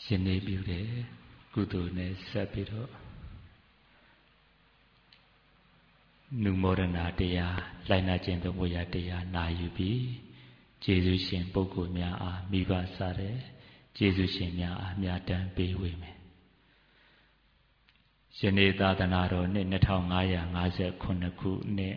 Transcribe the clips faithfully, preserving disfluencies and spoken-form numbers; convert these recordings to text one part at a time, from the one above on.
ရှင်နေပြုတဲ့ကုသိုလ်နဲ့ဆက်ပြီးတော့နုမောဒနာတရားလိုက်နာခြင်းသုံးဖို့ရတရားနာယူပြီးကျေးဇူးရှင်ပုဂ္ဂိုလ်များအားမိဘစားတဲ့ကျေးဇူးရှင်များအားမြတ်တမ်းပေးဝေမယ်ယနေ့သာသနာတော်နှစ်နှစ်ထောင်ငါးရာငါးสิบခုနှစ်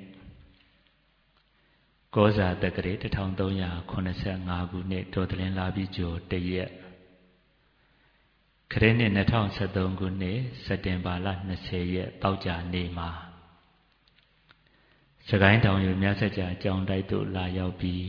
ကောဇာတက္ကရာတစ်ထောင်သုံးရာခုနှစ်ဆယ့်ငါးခုနှစ်တော်တလင်းလာပြီးကျော်တရက်ခရစ်နှစ်နှစ်ထောင်ဆယ့်သုံးခုနှစ်စက်တင်ဘာလနှစ်ဆယ်ရက်တောက်ကြနေ့မှာစကိုင်းတောင်ယူမြတ်စကြာအကြောင်းတိုက်သို့လာရောက်ပြီး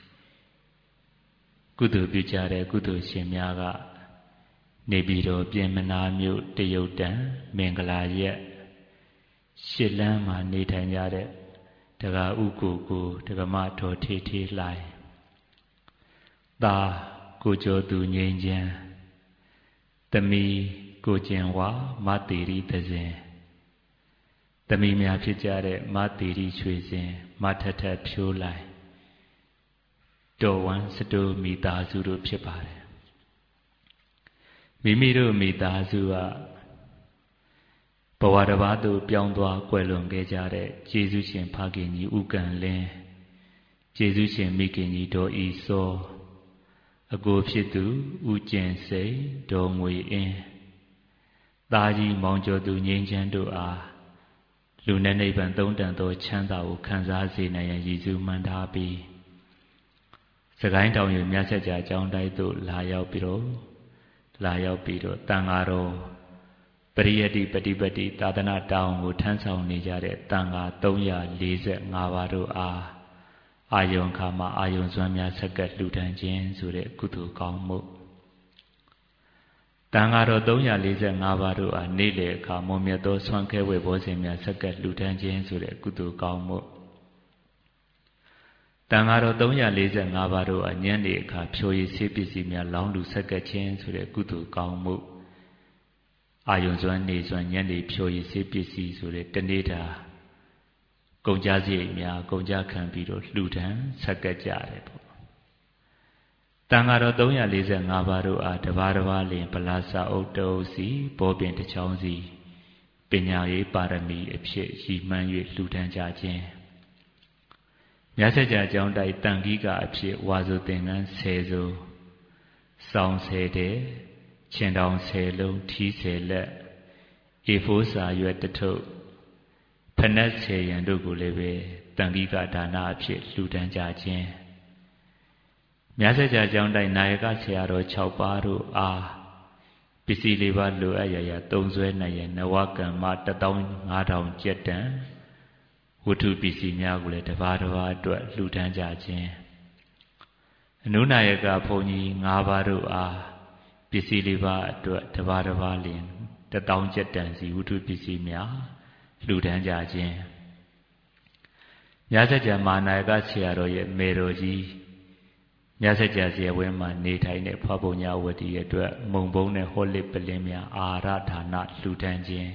ကုသိုလ်ပြုကြတဲ့ကုသိုလ်ရှင်များကနေပြည်တော်ပြင်မနာမြို့တရုတ်တန်မင်္ဂလာရက်ရှစ်လမ်းမှာနေထိုင်ကြတဲ့တက္ကဥကိုကိုတက္ကမတော်ထေထေလှိုင်သာကိုကျော်သူငိမ့်ချမ်းသမီးကိုကျင်ဝါမတေရီသဇင်သမီးများဖြစ်ကြတဲ့မတေရီရွှေစင်မထထဖြိုးလိုက်တော်ဝမ်းစတိုးမိသားစုတို့ဖြစ်ပါတယ်မိမိတို့မိသားစုကဘဝတစ်ပါးသို့ပြောင်းသွားကွယ်လွန်ခဲ့ကြတဲ့ကျေးဇူးရှင်ဖခင်ကြီးဥက္ကံလင်းကျေးဇူးရှင်မိခင်ကြီးဒေါ်ဤစောအကိုဖြစ်သူဥကျင်စိန်ဒေါ်ငွေအင်းသားကြီးမောင်ကျော်သူငိမ့်ချမ်းတို့အားလူနဲ့နိဗ္ဗာန်သုံးတန်သောချမ်းသာကိုခံစားစေနိုင်ရန်ရည်စူးမှန်းထားပြီးစကိုင်းတောင်ယူမြတ်စကြာအကြောင်းတိုက်သို့လာရောက်ပြီးတော့လာရောက်ပြီးတော့တန်ဃာတော်ပရိယတ္တိပฏิပတ်တိသာသနာတောင်းကိုထမ်းဆောင်နေကြတဲ့တန်ဃာသုံးရာလေးဆယ်ငါးပါးတို့အားအာယုံခါမှာအာယုံစွမ်းများဆက်ကပ်လှူဒန်းခြင်းဆိုတဲ့ကုသိုလ်ကောင်းမှုတန်ဃာတော်သုံးရာလေးဆယ်ငါးပါးတို့အားနေ့လေအခါမွန်မြတ်သောဆွမ်းခဲဝေဘောဇဉ်များဆက်ကပ်လှူဒန်းခြင်းဆိုတဲ့ကုသိုလ်ကောင်းမှုတန်ဃာတော်သုံးရာလေးဆယ်ငါးပါးတို့အားညနေအခါဖြိုရည်ဆေးပစ္စည်းများလောင်းလူဆက်ကပ်ခြင်းဆိုတဲ့ကုသိုလ်ကောင်းမှုအာယုံစွမ်းနေစွမ်းညနေဖြိုရည်ဆေးပစ္စည်းဆိုတဲ့တနေ့တာကုန်ကြစရိတ်များကုန်ကြခံပြီးတော့လှူဒန်းဆက်ကပ်ကြတယ်ပေါ့တန်ဃာတော်သုံးရာလေးဆယ်ငါးပါးတို့အားတပါးတပါးလင်ဗလာစာအုပ်တအုပ်စီဘောပင်တစ်ချောင်းစီပညာရေးပါရမီအဖြစ်ရည်မှန်း၍လှူဒန်းကြခြင်းမြတ်စကြာအကြောင်းတိုက်တန်ခိကအဖြစ်ဝါဆိုသင်္ကန်းဆယ်စုံစောင်းဆယ်တဲ့ခြင်တောင်ဆယ်လုံးထီးဆယ်လက်အေဖိုးစာရွက်တထုပ်ဖနက်ဆယ်ရန်တို့ကိုလည်းပဲတန်ခိကဒါနအဖြစ်လှူဒန်းကြခြင်းမြတ်စကြာအကြောင်းတိုက်နာယကဆရာတော်၆ပါးတို့အားပစ္စည်းလေးပါးလိုအပ်ရရာသုံးစွဲနိုင်ရန်နဝကမ္မတသောင်းငါးထောင်ကျက်တန်ဝတ္ထုပစ္စည်းများကိုလည်းတစ်ပါးတစ်ပါးအတွက်လှူဒန်းကြခြင်းအနုနာယကဘုန်းကြီး၅ပါးတို့အားပစ္စည်းလေးပါးအတွက်တစ်ပါးတစ်ပါးလျင်တသောင်းကျက်တန်စီဝတ္ထုပစ္စည်းများလှူဒန်းကြခြင်းမြတ်စကြာမဟာနာယကဆရာတော်ရဲ့မေတော်ကြီးမြတ်စကြာဇေယဝင်းမှာနေထိုင်တဲ့ဖွားပုံညာဝတီရဲ့အတွက်မုံဘုံနဲ့ဟောလစ်ပလင်းများအာရဌာနလှူဒန်းခြင်း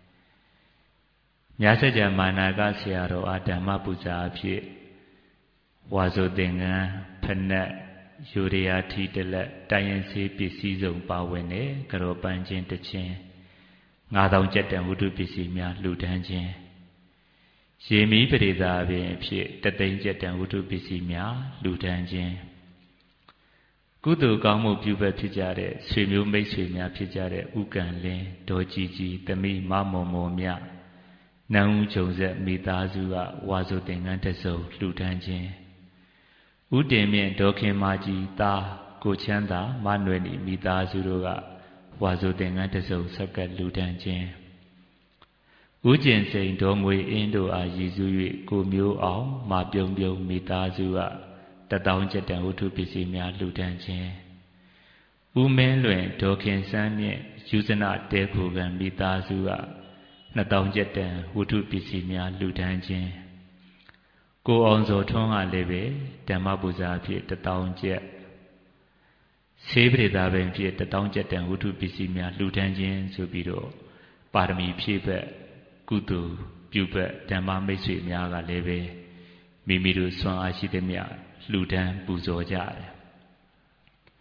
မြတ်စကြာမဟာနာယကဆရာတော်အာဓမ္မပူဇာအဖြစ်ဝါဆိုသင်္ကန်းဖနက်ယူရီယာထီတလက်တိုင်းရင်စေးပစ္စည်းစုံပါဝင်တဲ့ကရောပန်းချင်းတချင်းငါးသောင်းကျက်တန်ဝတ္ထုပစ္စည်းများလှူဒန်းခြင်းရေမီးပရိသာပင်အဖြစ်တသိန်းကျက်တန်ဝတ္ထုပစ္စည်းများလှူဒန်းခြင်းကုသိုလ်ကောင်းမှုပြုဘက်ဖြစ်ကြတဲ့ဆွေမျိုးမိတ်ဆွေများဖြစ်ကြတဲ့ဥက္ကံလင်းဒေါ်ကြီးကြီးသမီးမမုံမုံမြနန်းဦးဂျုံဆက်မိသားစုကဝါဆိုသင်္ကန်းတစုံလှူဒန်းခြင်းဥတင်မြင့်ဒေါခင်မကြီးသားကိုချမ်းသာမနွယ်နီမိသားစုတို့ကဝါဆိုသင်္ကန်းတစုံဆက်ကပ်လှူဒန်းခြင်းဥကျင်စိန်ဒေါ်ငွေအင်းတို့အားရည်စူး၍ကိုမျိုးအောင်မပြုံပြုံမိသားစုကတသောင်းကျက်တန်ဝတ္ထုပစ္စည်းများလှူဒန်းခြင်းဥမင်းလွင်ဒေါခင်စန်းမြင့်ယူဇနတဲခုကံမိသားစုကနှစ်သောင်းကျက်တန်ဝတ္ထုပစ္စည်းများလှူဒန်းခြင်းကိုအောင်စောထွန်းကလည်းပဲဓမ္မပူဇာအဖြစ်တသောင်းကျက်ဆေးပရိသပင်ဖြစ်တသောင်းကျက်တန်ဝတ္ထုပစ္စည်းများလှူဒန်းခြင်းဆိုပြီးတော့ပါရမီဖြည့်ဘက်ကုသိုလ်ပြုဘက်ဓမ္မမိတ်ဆွေများကလည်းပဲမိမိတို့ဆွမ်းအားရှိသမျှလှူဒန်းပူဇော်ကြတယ်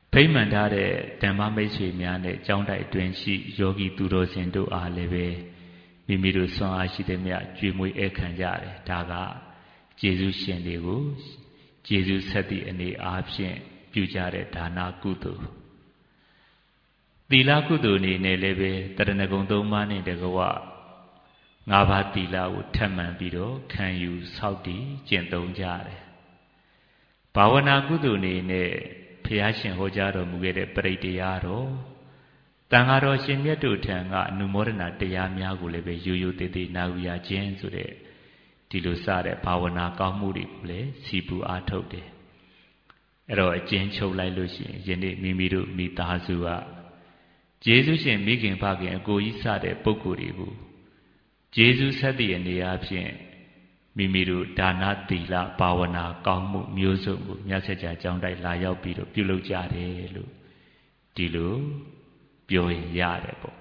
ဖိမှန်ထားတဲ့ဓမ္မမိတ်ဆွေများနဲ့ကျောင်းတိုက်အတွင်းရှိယောဂီသူတော်စင်တို့အားလည်းပဲမိမိတို့ဆွမ်းအားရှိသည်မြတ်ကြွေမွေးဧခံကြတယ်ဒါကကျေးဇူးရှင်တွေကိုကျေးဇူးဆက်သည့်အနေအားဖြင့်ပြုကြတဲ့ဒါနကုသိုလ်သီလကုသိုလ်အနေနဲ့လည်းပဲတရဏဂုံသုံးပါးနဲ့တကွငါးပါးသီလကိုထပ်မံပြီးတော့ခံယူဆောက်တည်ကျင့်သုံးကြတယ်ဘာဝနာကုသိုလ်အနေနဲ့ဘုရားရှင်ဟောကြားတော်မူခဲ့တဲ့ပရိတရားတော်တန်ဃာတော်ရှင်မြတ်တို့ထံကအနုမောဒနာတရားများကိုလည်းပဲရိုးရိုးသေးသေးနာယူရခြင်းဆိုတဲ့ဒီလိုစတဲ့ဘာဝနာကောင်းမှုတွေကိုလည်းစီပူအားထုတ်တယ်အဲ့တော့အကျဉ်းချုပ်လိုက်လို့ရှိရင်ယနေ့မိမိတို့မိသားစုကကျေးဇူးရှင်မိခင်ဖခင်အကိုကြီးစတဲ့ပုဂ္ဂိုလ်တွေကိုကျေးဇူးဆက်သည့်အနေအားဖြင့်မိမိတို့ဒါနသီလဘာဝနာကောင်းမှုမျိုးစုံကိုမြတ်စွာဘုရားကျောင်းတိုက်လာရောက်ပြီးတော့ပြုလုပ်ကြတယ်လို့ဒီလိုပြောရင်ရတယ်ပေါ့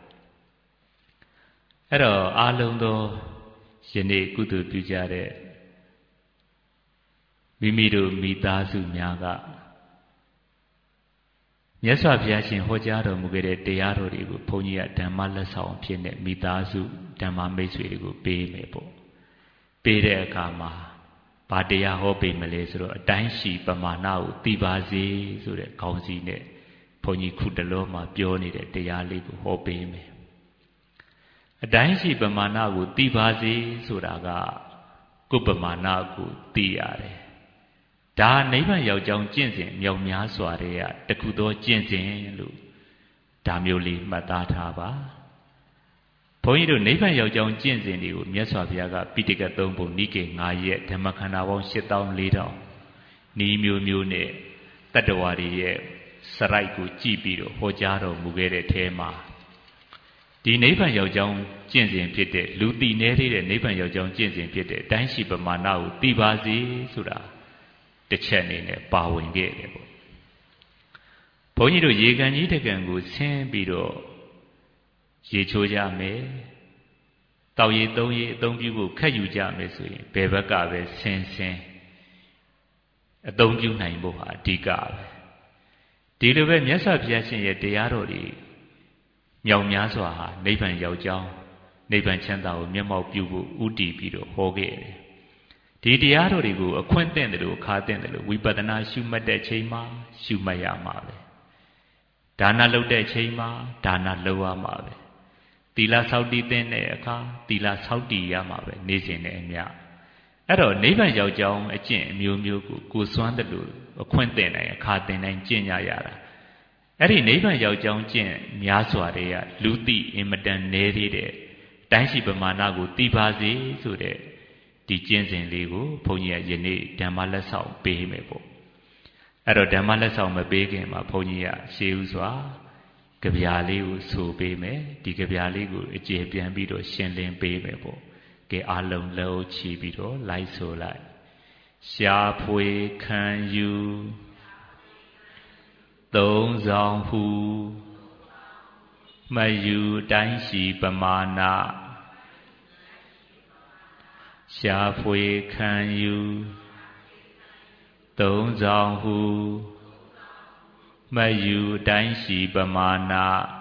အဲ့တော့အားလုံးသောယနေ့ကုသိုလ်ပြုကြတဲ့မိမိတို့မိသားစုများကမြတ်စွာဘုရားရှင်ဟောကြားတော်မူခဲ့တဲ့တရားတော်တွေကိုဘုန်းကြီးကဓမ္မလက်ဆောင်ဖြစ်နေမိသားစုဓမ္မမိတ်ဆွေတွေကိုပေးမယ်ပေါ့ပေးတဲ့အခါမှာဘာတရားဟောပေးမလဲဆိုတော့အတိုင်းရှိပမာဏကိုသိပါစေဆိုတဲ့ခေါင်းစည်းနဲ့ဘုန်းကြီးခုတလောမှာပြောနေတဲ့တရားလေးကိုဟောပေးမယ်အတိုင်းရှိပမာဏကိုသိပါစေဆိုတာကကိုယ်ပမာဏကိုသိရတယ်ဒါနိဗ္ဗာန်ရောက်ကြောင်းကျင့်စဉ်မြောက်များစွာတဲ့တခုသောကျင့်စဉ်လို့ဒါမျိုးလေးမှတ်သားထားပါဘုန်းကြီးတို့နိဗ္ဗာန်ရောက်ကြောင်းကျင့်စဉ်တွေကိုမြတ်စွာဘုရားကပိဋကတ်သုံးပုံနိကေငါးရက်ဓမ္မခန္ဓာပေါင်းရှစ်သောင်းလေးထောင်ဤမျိုးမျိုးနဲ့တတ္တဝါတွေရဲ့စရိုက်ကိုကြည့်ပြီးတော့ဟောကြားတော်မူခဲ့တဲ့ထဲမှာဒီနိဗ္ဗာန်ရောက်ကြောင်းကျင့်စဉ်ဖြစ်တဲ့လူသိနေသေးတဲ့နိဗ္ဗာန်ရောက်ကြောင်းကျင့်စဉ်ဖြစ်တဲ့တိုင်းရှိပမာဏကိုသိပါစေဆိုတာတစ်ချက်အနေနဲ့ပါဝင်ခဲ့တယ်ပေါ့ဘုန်းကြီးတို့ရေကန်ကြီးတကန်ကိုဆင်းပြီးတော့ရေချိုးကြမယ်တောက်ရည်သုံးရည်အသုံးပြုဖို့ခက်ယူကြမယ်ဆိုရင်ဘယ်ဘက်ကပဲဆင်းဆင်းအသုံးပြုနိုင်ဖို့ဟာအဓိကပဲဒီလိုပဲမြတ်စွာဘုရားရှင်ရဲ့တရားတော်တွေမြောက်များစွာဟာနိဗ္ဗာန်ရောက်ကြောင်းနိဗ္ဗာန်ချမ်းသာကိုမျက်မှောက်ပြုဖို့ဥတည်ပြီးတော့ဟောခဲ့တယ်ဒီတရားတော်တွေကိုအခွင့်သင့်တယ်လို့ခါသင့်တယ်လို့ဝိပဿနာရှုမှတ်တဲ့ချိန်မှာရှုမှတ်ရမှာပဲဒါနလုပ်တဲ့ချိန်မှာဒါနလုပ်ရမှာပဲသီလဆောက်တည်တဲ့အခါသီလဆောက်တည်ရမှာပဲနေ့စဉ်နဲ့အမျှအဲ့တော့နိဗ္ဗာန်ရောက်ကြောင်းအကျင့်အမျိုးမျိုးကိုကိုယ်စွမ်းတယ်လို့အခွင့်သင့်နိုင်အခါသင်နိုင်ကျင့်ကြရတာအဲ့ဒီနိဗ္ဗာန်ရောက်ကြောင်းကျင့်များစွာတွေကလူသိအင်မတန်နည်းသေးတဲ့တိုင်းရှိပမာဏကိုသိပါစေဆိုတဲ့ဒီကျင့်စဉ်လေးကိုဘုန်းကြီးကယနေ့ဓမ္မလက်ဆောင်ပေးမယ်ပေါ့အဲ့တော့ဓမ္မလက်ဆောင်မပေးခင်မှာဘုန်းကြီးကရှေးဥစွာကြပြာလေးကိုဆိုပေးမယ်ဒီကြပြာလေးကိုအကျေပြန်ပြီးတော့ရှင်းလင်းပေးမယ်ပေါ့ကဲအလုံးလုံးချီပြီးတော့လိုက်ဆိုလိုက်ရှားဖွေခံယူသုံးဆောင်ဟုမယူတိုင်းရှိပမာဏရှားဖွေခံယူသုံးဆောင်ဟုမယူတိုင်းရှိပမာဏ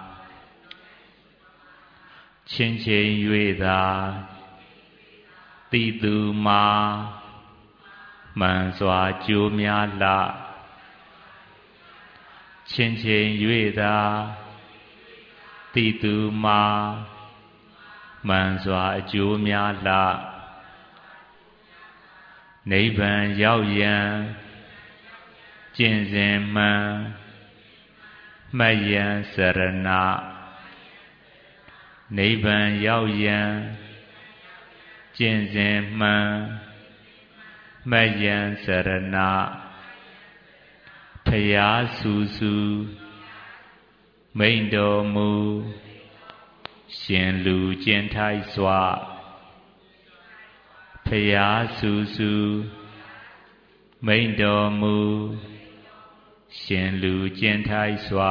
ချင်းချင်း၍သာတိသူမှာမှန်စွာကြိုးများလှချင်းချင်း၍သာတိသူမှာမှန်စွာအကျိုးများလှနိဗ္ဗာန်ရောက်ရန်ကျင့်စဉ်မှန်မှတ်ရန်စရဏနိဗ္ဗာန်ရောက်ရန်ကျင့်စဉ်မှန်မှတ်ရန်စရဏဖယားဆူဆူမိန်တော်မူရှင်လူကျင့်ထိုက်စွာဖယားဆူဆူမိန်တော်မူရှင်လူကျင့်ထိုက်စွာ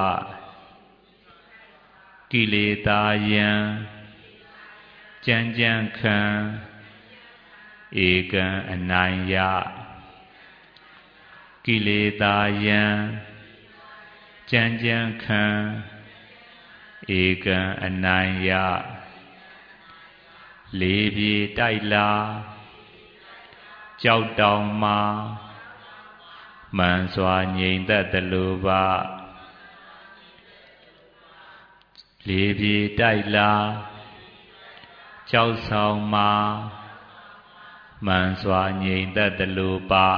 ကိလေသာယံကြံကြံခံဧကံအနိုင်ယကိလေသာယံကြံကြံခံဧကံအနိုင်ယလေးပြေတိုက်လာကြောက်တောင်မှာမှန်စွာငြိမ်သက်သလိုပါလေးပြေတိုက်လာကြောက်ဆောင်မှာမှန်စွာငြိမ်သက်သလိုပါ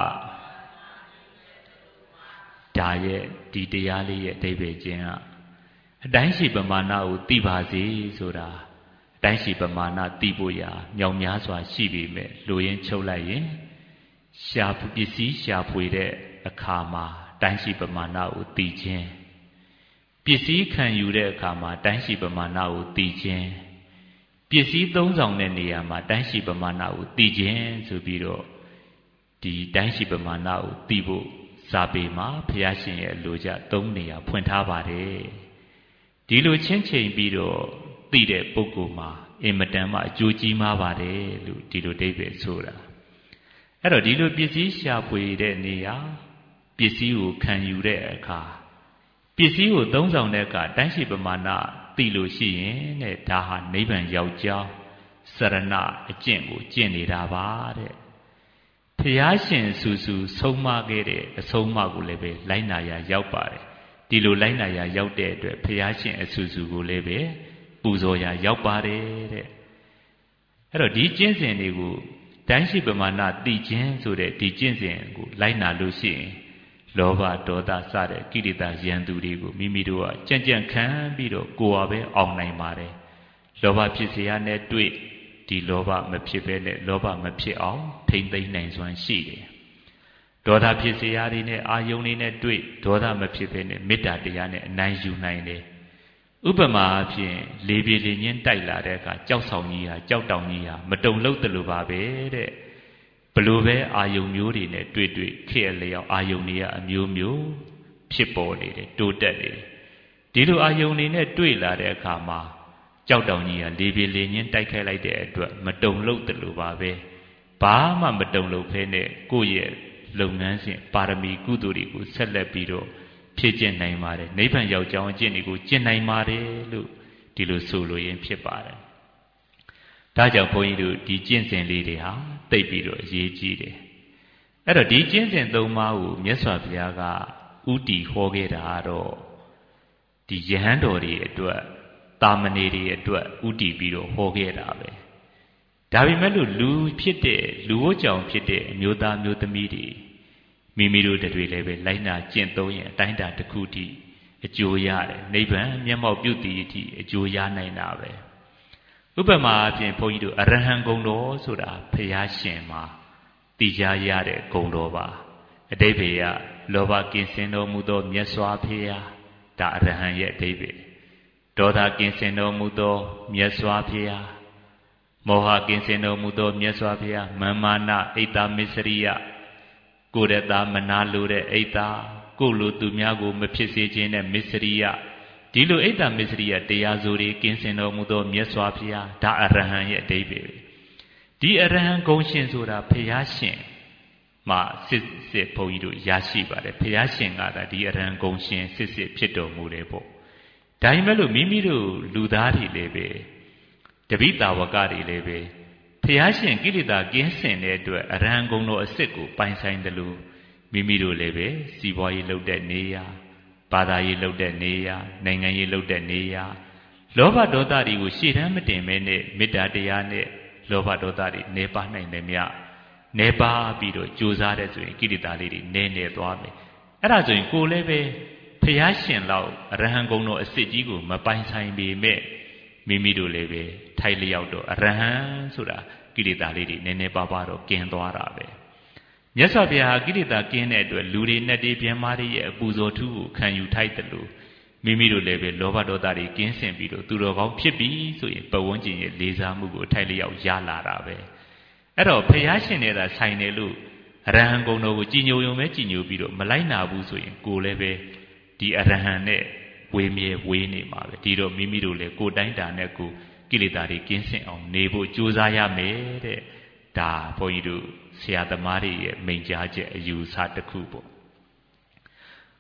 ဒါရဲ့ဒီတရားလေးရဲ့အဓိပ္ပာယ်ချင်းကအတိုင်းရှိပမာဏကိုသိပါစေဆိုတာအတိုင်းရှိပမာဏသိဖို့ရာမြောင်များစွာရှိပေမဲ့လူရင်းချုပ်လိုက်ရင်ရှားပစ္စည်းရှားဖွေတဲ့အခါမှာတိုင်းရှိပမာဏကိုသိခြင်းပစ္စည်းခံယူတဲ့အခါမှာတိုင်းရှိပမာဏကိုသိခြင်းပစ္စည်းသုံးဆောင်တဲ့နေရာမှာတိုင်းရှိပမာဏကိုသိခြင်းဆိုပြီးတော့ဒီတိုင်းရှိပမာဏကိုသိဖို့စာပေမှာဘုရားရှင်ရဲ့လိုကြသုံးနေရာဖွင့်ထားပါတယ်ဒီလိုချင်းချိန်ပြီးတော့သိတဲ့ပုဂ္ဂိုလ်မှာအင်မတန်မှအကျိုးကြီးမားပါတယ်လို့ဒီလိုအဓိပ္ပာယ်ဆိုတာအဲ့တော့ဒီလိုပစ္စည်းရှာဖွေတဲ့နေရာပစ္စည်းကိုခံယူတဲ့အခါပစ္စည်းကိုသုံးဆောင်တဲ့အခါတိုင်းရှိပမာဏသိလို့ရှိရင်တဲ့ဒါဟာနိဗ္ဗာန်ရောက်ကြောင်းစရဏအကျင့်ကိုကျင့်နေတာပါတဲ့ဘုရားရှင်ဆူဆူဆုံးမခဲ့တဲ့အဆုံးအမကိုလည်းပဲလိုက်နာရရောက်ပါတယ်ဒီလိုလိုက်နာရရောက်တဲ့အတွက်ဘုရားရှင်အဆူဆူကိုလည်းပဲပူဇော်ရရောက်ပါတယ်တဲ့အဲ့တော့ဒီကျင့်စဉ်တွေကိုတိုင်းရှိပမာဏသိခြင်းဆိုတဲ့ဒီကျင့်စဉ်ကိုလိုက်နာလို့ရှိရင်လောဘဒေါသစတဲ့ကိလေသာရန်သူတွေကိုမိမိတို့ကကြံ့ကြံ့ခံပြီးတော့ကိုယ်ဟာပဲအောင်နိုင်ပါတယ်လောဘဖြစ်စေရတဲ့တွေ့ဒီလောဘမဖြစ်ပဲနဲ့လောဘမဖြစ်အောင်ထိမ့်သိမ့်နိုင်စွမ်းရှိတယ်ဒေါသဖြစ်စေရတဲ့နဲ့အာယုန်လေးနဲ့တွေ့ဒေါသမဖြစ်ပဲနဲ့မေတ္တာတရားနဲ့အနိုင်ယူနိုင်တယ်ဥပမာအဖြစ်လေပြေလေညင်းတိုက်လာတဲ့အခါကြောက်ဆောင်ကြီးဟာကြောက်တောင်ကြီးဟာမတုံလို့တလို့ပါပဲတဲ့ဘလို့ပဲအာယုံမျိုးတွေနဲ့တွေ့တွေ့ခေအလျောက်အာယုံတွေကအမျိုးမျိုးဖြစ်ပေါ်နေတယ်တိုးတက်နေတယ်ဒီလိုအာယုံတွေနဲ့တွေ့လာတဲ့အခါမှာကြောက်တောင်ကြီးဟာလေပြေလေညင်းတိုက်ခိုက်လိုက်တဲ့အတွက်မတုံလို့တလို့ပါပဲဘာမှမတုံလို့ဖဲနဲ့ကိုယ့်ရဲ့လုပ်ငန်းစဉ်ပါရမီကုသိုလ်တွေကိုဆက်လက်ပြီးတော့ဖြည့်ကျင့်နိုင်ပါတယ်နိဗ္ဗာန်ရောက်ကြောင်းအကျင့်တွေကိုကျင့်နိုင်ပါတယ်လို့ဒီလိုဆိုလိုရင်းဖြစ်ပါတယ်ဒါကြောင့်ဘုန်းကြီးတို့ဒီကျင့်စဉ်လေးတွေဟာသိပြီးတော့အရေးကြီးတယ်အဲ့တော့ဒီကျင့်စဉ်သုံးပါးကိုမြတ်စွာဘုရားကဥတီဟောခဲ့တာတော့ဒီယဟန်တော်တွေအတွက်တာမဏေတွေအတွက်ဥတီပြီးတော့ဟောခဲ့တာပဲဒါပေမဲ့လို့လူဖြစ်တဲ့လူဝတ်ကြောင်ဖြစ်တဲ့အမျိုးသားမျိုးသမီးတွေမိမိတို့တွေလည်းပဲလိုက်နာကျင့်သုံးရင်အတိုင်းအတာတစ်ခုတည်းအကျိုးရတယ်နိဗ္ဗာန်မျက်မှောက်ပြုတည်အထိအကျိုးရနိုင်တာပဲဥပမာအဖြစ်ဘုန်းကြီးတို့အရဟံဂုဏ်တော်ဆိုတာဘုရားရှင်မှာတည်ကြရတဲ့ဂုဏ်တော်ပါအဓိပ္ပာယ်ကလောဘကင်းစင်တော်မူသောမြတ်စွာဘုရားဒါအရဟံရဲ့အဓိပ္ပာယ်ဒေါသကင်းစင်တော်မူသောမြတ်စွာဘုရားမောဟကင်းစင်တော်မူသောမြတ်စွာဘုရားမမာနအိတ်တာမစ္စရိယကိုယ်ရတာမနာလိုတဲ့အိတ်တာကိုယ်လိုသူများကိုမဖြစ်စေခြင်းနဲ့မစ္စရိယဒီလိုအိတ်တာမစ္စရိယတရားစိုးတွေကင်းစင်တော်မူသောမြတ်စွာဘုရားဒါအရဟံရဲ့အဓိပ္ပာယ်ဒီအရဟံဂုဏ်ရှင်ဆိုတာဘုရားရှင်မှာစစ်စစ်ဘုန်းကြီးတို့ရရှိပါတယ်ဘုရားရှင်ကဒါဒီအရဟံဂုဏ်ရှင်စစ်စစ်ဖြစ်တော်မူတယ်ပေါ့ဒါပေမဲ့လို့မိမိတို့လူသားတွေလည်းပဲတပိတာဝကတွေလည်းပဲဘုရားရှင်ကိလေသာကင်းစင်တဲ့အတွက်အရဟံဂုဏ်တော်အစစ်ကိုပိုင်ဆိုင်တယ်လို့မိမိတို့လည်းပဲစီးပွားရေးလုပ်တဲ့နေရာဘာသာရေးလုပ်တဲ့နေရာနိုင်ငံရေးလုပ်တဲ့နေရာလောဘဒေါသတွေကိုရှေ့တန်းမတင်မဲနဲ့မေတ္တာတရားနဲ့လောဘဒေါသတွေနေပါနိုင်တယ်မြနေပါပြီးတော့ကြိုးစားတဲ့ဆိုရင်ကိလေသာလေးတွေနေနေသွားမယ်အဲ့ဒါဆိုရင်ကိုယ်လည်းပဲဘုရားရှင်လောက်အရဟံဂုဏ်တော်အစစ်ကြီးကိုမပိုင်ဆိုင်ပေမဲ့မိမိတို့လည်းပဲထိုက်လျောက်တော့အရဟံဆိုတာကိလေသာလေးတွေနည်းနည်းပါးပါးတော့ကင်းသွားတာပဲမြတ်စွာဘုရားကိလေသာကင်းတဲ့အတွက်လူတွေနဲ့တေးပြင်းမာတွေရဲ့အပူဇော်ထူးကိုခံယူထိုက်တယ်လို့မိမိတို့လည်းပဲလောဘဒေါသတွေကင်းစင်ပြီးတော့သူတော်ကောင်းဖြစ်ပြီဆိုရင်ပဝန်းကျင်ရဲ့လေးစားမှုကိုထိုက်လျောက်ရလာတာပဲအဲ့တော့ဘုရားရှင်နဲ့သာဆိုင်တယ်လို့အရဟံဂုဏ်တော်ကိုကြည်ညိုယုံပဲကြည်ညိုပြီးတော့မလိုက်နာဘူးဆိုရင်ကိုယ်လည်းပဲဒီအရဟံနဲ့ဝေမြဲဝေးနေမှာပဲဒီတော့မိမိတို့လည်းကိုယ်တိုင်းတာနဲ့ကိုကိလေသာတွေကင်းစင်အောင်နေဖို့ကြိုးစားရမယ်တဲ့ဒါဘုန်းကြီးတို့ဆရာသမားတွေရဲ့မိန့်ကြားချက်အယူဆတစ်ခုပေါ့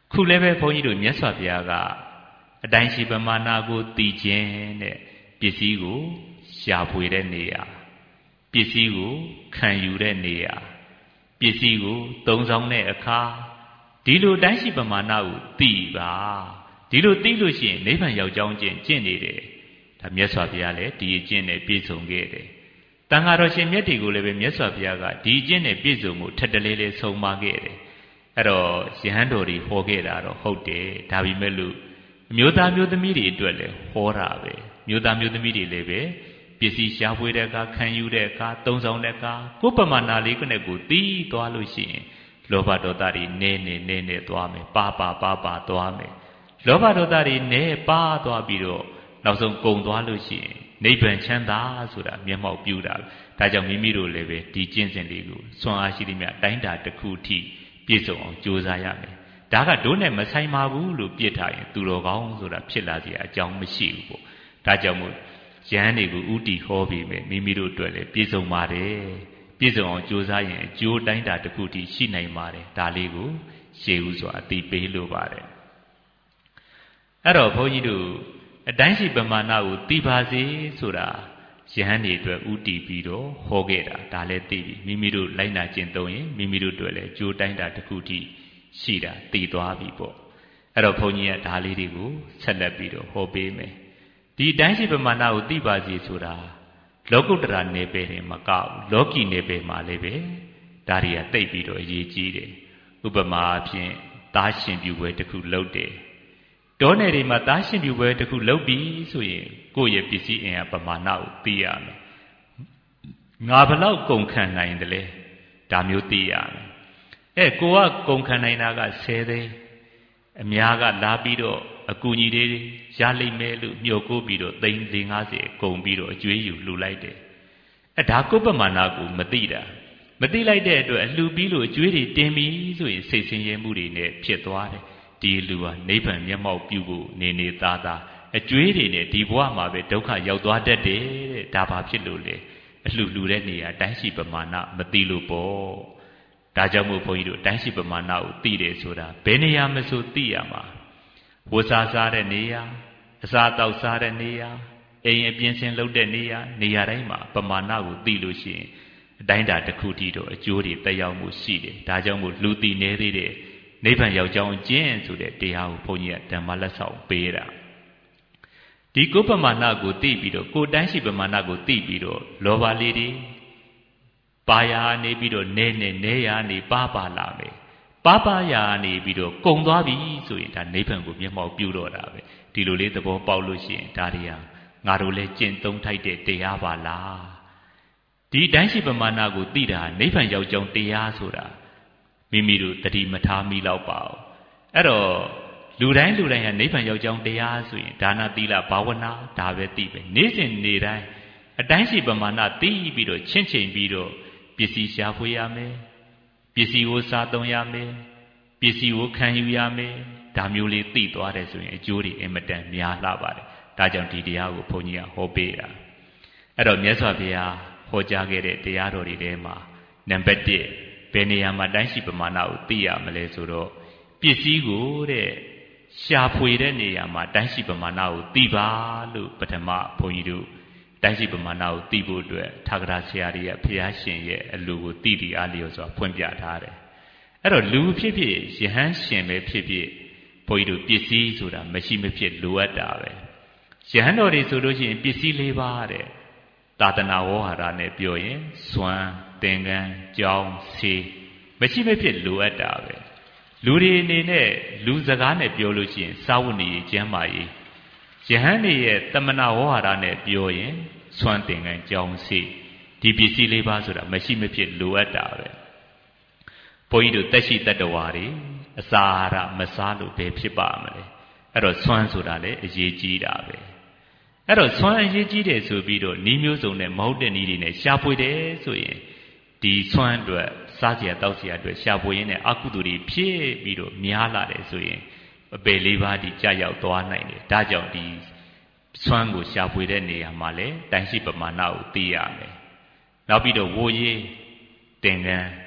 ခုလည်းပဲဘုန်းကြီးတို့မြတ်စွာဘုရားကအတိုင်းရှိပမာဏကိုသိခြင်းတဲ့ပစ္စည်းကိုရှာဖွေတဲ့နေရာပစ္စည်းကိုခံယူတဲ့နေရာပစ္စည်းကိုသုံးဆောင်တဲ့အခါဒီလိုအတိုင်းရှိပမာဏကိုသိပါဒီလိုသိလို့ရှိရင်နိဗ္ဗာန်ရောက်ကြောင်းကျင့်ကျင့်နေတယ်ဒါမြတ်စွာဘုရားလည်းဒီအကျင့်နဲ့ပြည့်စုံခဲ့တယ်တန်ဃာတော်ရှင်မြတ်တွေကိုလည်းပဲမြတ်စွာဘုရားကဒီအကျင့်နဲ့ပြည့်စုံမှုထက်တလဲလဲဆုံးမခဲ့တယ်အဲ့တော့ယဟန်တော်တွေဟောခဲ့တာတော့ဟုတ်တယ်ဒါပေမဲ့လို့အမျိုးသားမျိုးသမီးတွေအတွက်လည်းဟောတာပဲမျိုးသားမျိုးသမီးတွေလည်းပဲပစ္စည်းရှာဖွေတဲ့အခါခံယူတဲ့အခါသုံးဆောင်တဲ့အခါကိုယ်ပမာဏလေးကနဲ့ကိုတီးသွားလို့ရှိရင်လောဘဒေါသတွေနည်းနေနည်းနေသွားမယ်ပါပါပါပါသွားမယ်လောဘဒေါသတွေနည်းပါသွားပြီးတော့နောက်ဆုံးကုန်သွားလို့ရှိရင်နိဗ္ဗာန်ချမ်းသာဆိုတာမျက်မှောက်ပြုတာဒါကြောင့်မိမိတို့လည်းပဲဒီကျင့်စဉ်လေးကိုစွမ်းအားရှိသမျှတိုင်းတာတစ်ခုထိပြည့်စုံအောင်ကြိုးစားရမယ်ဒါကဒုနဲ့မဆိုင်ပါဘူးလို့ပြစ်ထားရင်သူတော်ကောင်းဆိုတာဖြစ်လာစရာအကြောင်းမရှိဘူးပေါ့ဒါကြောင့်မို့ယဟန်တွေကိုဥတီဟောပြီးမယ်မိမိတို့အတွက်လည်းပြည့်စုံပါတယ်ပြည့်စုံအောင်ကြိုးစားရင်အကျိုးတိုင်းတာတစ်ခုထိရှိနိုင်ပါတယ်ဒါလေးကိုရှေးဥစွာအသိပေးလိုပါတယ်အဲ့တော့ဘုန်းကြီးတို့အတိုင်းရှိပမာဏကိုသိပါစေဆိုတာယဟန်တွေအတွက်ဥတီပြီးတော့ဟောခဲ့တာဒါလည်းသိပြီမိမိတို့လိုက်နာကျင့်သုံးရင်မိမိတို့အတွက်လည်းအကျိုးတိုင်းတာတစ်ခုထိရှိတာသိသွားပြီပေါ့အဲ့တော့ဘုန်းကြီးကဒါလေးတွေကိုဆက်လက်ပြီးတော့ဟောပေးမယ်ဒီအတိုင်းရှိပမာဏကိုသိပါစေဆိုတာလောကုတ္တရာနယ်ပယ်တွေမကဘူးလောကီနယ်ပယ်မှာလည်းပဲဒါတွေကသိပြီးတော့အရေးကြီးတယ်ဥပမာအဖြစ်သားရှင်ပြုပွဲတစ်ခုလုပ်တယ်တောနယ်တွေမှာသားရှင်ပြုပွဲတစ်ခုလုပ်ပြီးဆိုရင်ကိုယ့်ရဲ့ပစ္စည်းအင်အားပမာဏကိုသိရမယ်ငါဘလောက်ကုန်ခံနိုင်တယ်လဲဒါမျိုးသိရမယ်အဲကိုကကုန်ခံနိုင်တာကဆယ်သိန်းအများကလာပြီးတော့အကူကြီးတွေရလိမ့်မယ်လို့မျှော်ကိုးပြီးတော့သိန်း၄၅၀ကုန်ပြီးတော့အကျွေးယူလှူလိုက်တယ်အဲဒါကိုပမာဏကိုမသိတာမသိလိုက်တဲ့အတွက်အလှူပြီးလို့အကျွေးတွေတင်ပြီးဆိုရင်စိတ်ဆင်းရဲမှုတွေနဲ့ဖြစ်သွားတယ်ဒီလူဟာနိဗ္ဗာန်မျက်မှောက်ပြုဖို့နေနေသားသားအကျွေးတွေနဲ့ဒီဘဝမှာပဲဒုက္ခရောက်သွားတတ်တယ်တဲ့ဒါဘာဖြစ်လို့လဲအလှူလှူတဲ့နေရာတိုင်းရှိပမာဏမသိလို့ပေါ့ဒါကြောင့်မို့ဘုန်းကြီးတို့တိုင်းရှိပမာဏကိုသိတယ်ဆိုတာဘယ်နေရာမဆိုသိရမှာဝတ်စားစားတဲ့နေရာအစားတောက်စားတဲ့နေရာအိမ်အပြင်ဆင်လုပ်တဲ့နေရာနေရာတိုင်းမှာပမာဏကိုသိလို့ရှိရင်အတိုင်းတာတစ်ခုတည်းတော့အကျိုးတွေတက်ရောက်မှုရှိတယ်ဒါကြောင့်မို့လူသိနေသေးတဲ့နိဗ္ဗာန်ရောက်ကြောင်းကျင့်ဆိုတဲ့တရားကိုဘုန်းကြီးကဓမ္မလက်ဆောင်ပေးတာဒီကိုပမာဏကိုသိပြီးတော့ကိုတိုင်းရှိပမာဏကိုသိပြီးတော့လောဘလေးတွေပါရနေပြီးတော့နဲနေနဲရနေပါပါလာမယ်ပါပါရာနေပြီးတော့ကုံသွားပြီဆိုရင်ဒါနိဗ္ဗာန်ကိုမျက်မှောက်ပြုတော့တာပဲဒီလိုလေးသဘောပေါက်လို့ရှိရင်ဒါတွေဟာငါတို့လည်းကျင့်သုံးထိုက်တဲ့တရားပါလားဒီတိုင်းရှိပမာဏကိုသိတာနိဗ္ဗာန်ရောက်ကြောင်းတရားဆိုတာမိမိတို့တတိမထားမိတော့ပါဘူးအဲ့တော့လူတိုင်းလူတိုင်းဟာနိဗ္ဗာန်ရောက်ကြောင်းတရားဆိုရင်ဒါနသီလဘာဝနာဒါပဲသိပဲနေ့စဉ်နေ့တိုင်းအတိုင်းရှိပမာဏသိပြီးတော့ချင့်ချိန်ပြီးတော့ပစ္စည်းရှာဖွေရမယ်ပစ္စည်းကိုစားသုံးရမယ်ပစ္စည်းကိုခံယူရမယ်ဒါမျိုးလေးသိသွားတယ်ဆိုရင်အကျိုးတွေအင်မတန်များလှပါတယ်ဒါကြောင့်ဒီတရားကိုဘုန်းကြီးကဟောပေးတာအဲ့တော့မြတ်စွာဘုရားဟောကြားခဲ့တဲ့တရားတော်တွေထဲမှာနံပါတ်တစ်ဘယ်နေရာမှာတိုင်းရှိပမာဏကိုသိရမလဲဆိုတော့ပစ္စည်းကိုတဲ့ရှာဖွေတဲ့နေရာမှာတိုင်းရှိပမာဏကိုသိပါလို့ပထမဘုန်းကြီးတို့တိုင်းရှိပမာဏကိုသိဖို့အတွက်ထာဂရဆရာကြီးရဲ့ဘုရားရှင်ရဲ့အလိုကိုသိတည်အားလျော်စွာဖွင့်ပြထားတယ်အဲ့တော့လူဖြစ်ဖြစ်ယဟန်ရှင်ပဲဖြစ်ဖြစ်ဘုန်းကြီးတို့ပစ္စည်းဆိုတာမရှိမဖြစ်လိုအပ်တာပဲယဟန်တော်တွေဆိုလို့ရှိရင်ပစ္စည်းလေးပါးတဲ့သာသနာဝေါဟာရနဲ့ပြောရင်စွမ်းသင်္ကန်းကြောင်းဆေးမရှိမဖြစ်လိုအပ်တာပဲလူတွေအနေနဲ့လူစကားနဲ့ပြောလို့ရှိရင်စာဝတ်နေရေးကျမ်းမာရေးယဟန်တွေရဲ့တမနာဝေါဟာရနဲ့ပြောရင်စွမ်းသင်္ကန်းကြောင်းဆေးဒီပစ္စည်းလေးပါးဆိုတာမရှိမဖြစ်လိုအပ်တာပဲဘုန်းကြီးတို့တက်ရှိတတ္တဝါတွေအစာအာဟာရမစားလို့ဘယ်ဖြစ်ပါမလဲအဲ့တော့စွမ်းဆိုတာလည်းအရေးကြီးတာပဲအဲ့တော့စွမ်းအရေးကြီးတယ်ဆိုပြီးတော့ဤမျိုးစုံနဲ့မဟုတ်တဲ့ဤတွေနဲ့ရှားပွေတယ်ဆိုရင်ဒီစွမ်းအတွက်စားစရာတောက်စရာအတွက်ရှားပွေရင်းနဲ့အကုသိုလ်တွေဖြစ်ပြီးတော့များလာတယ်ဆိုရင်အပေလေးပါးဒီကြာရောက်သွားနိုင်တယ်ဒါကြောင့်ဒီစွမ်းကိုရှားပွေတဲ့နေရာမှာလည်းတိုင်းရှိပမာဏကိုသိရမယ်နောက်ပြီးတော့ဝိုးရေးသင်္ကန်း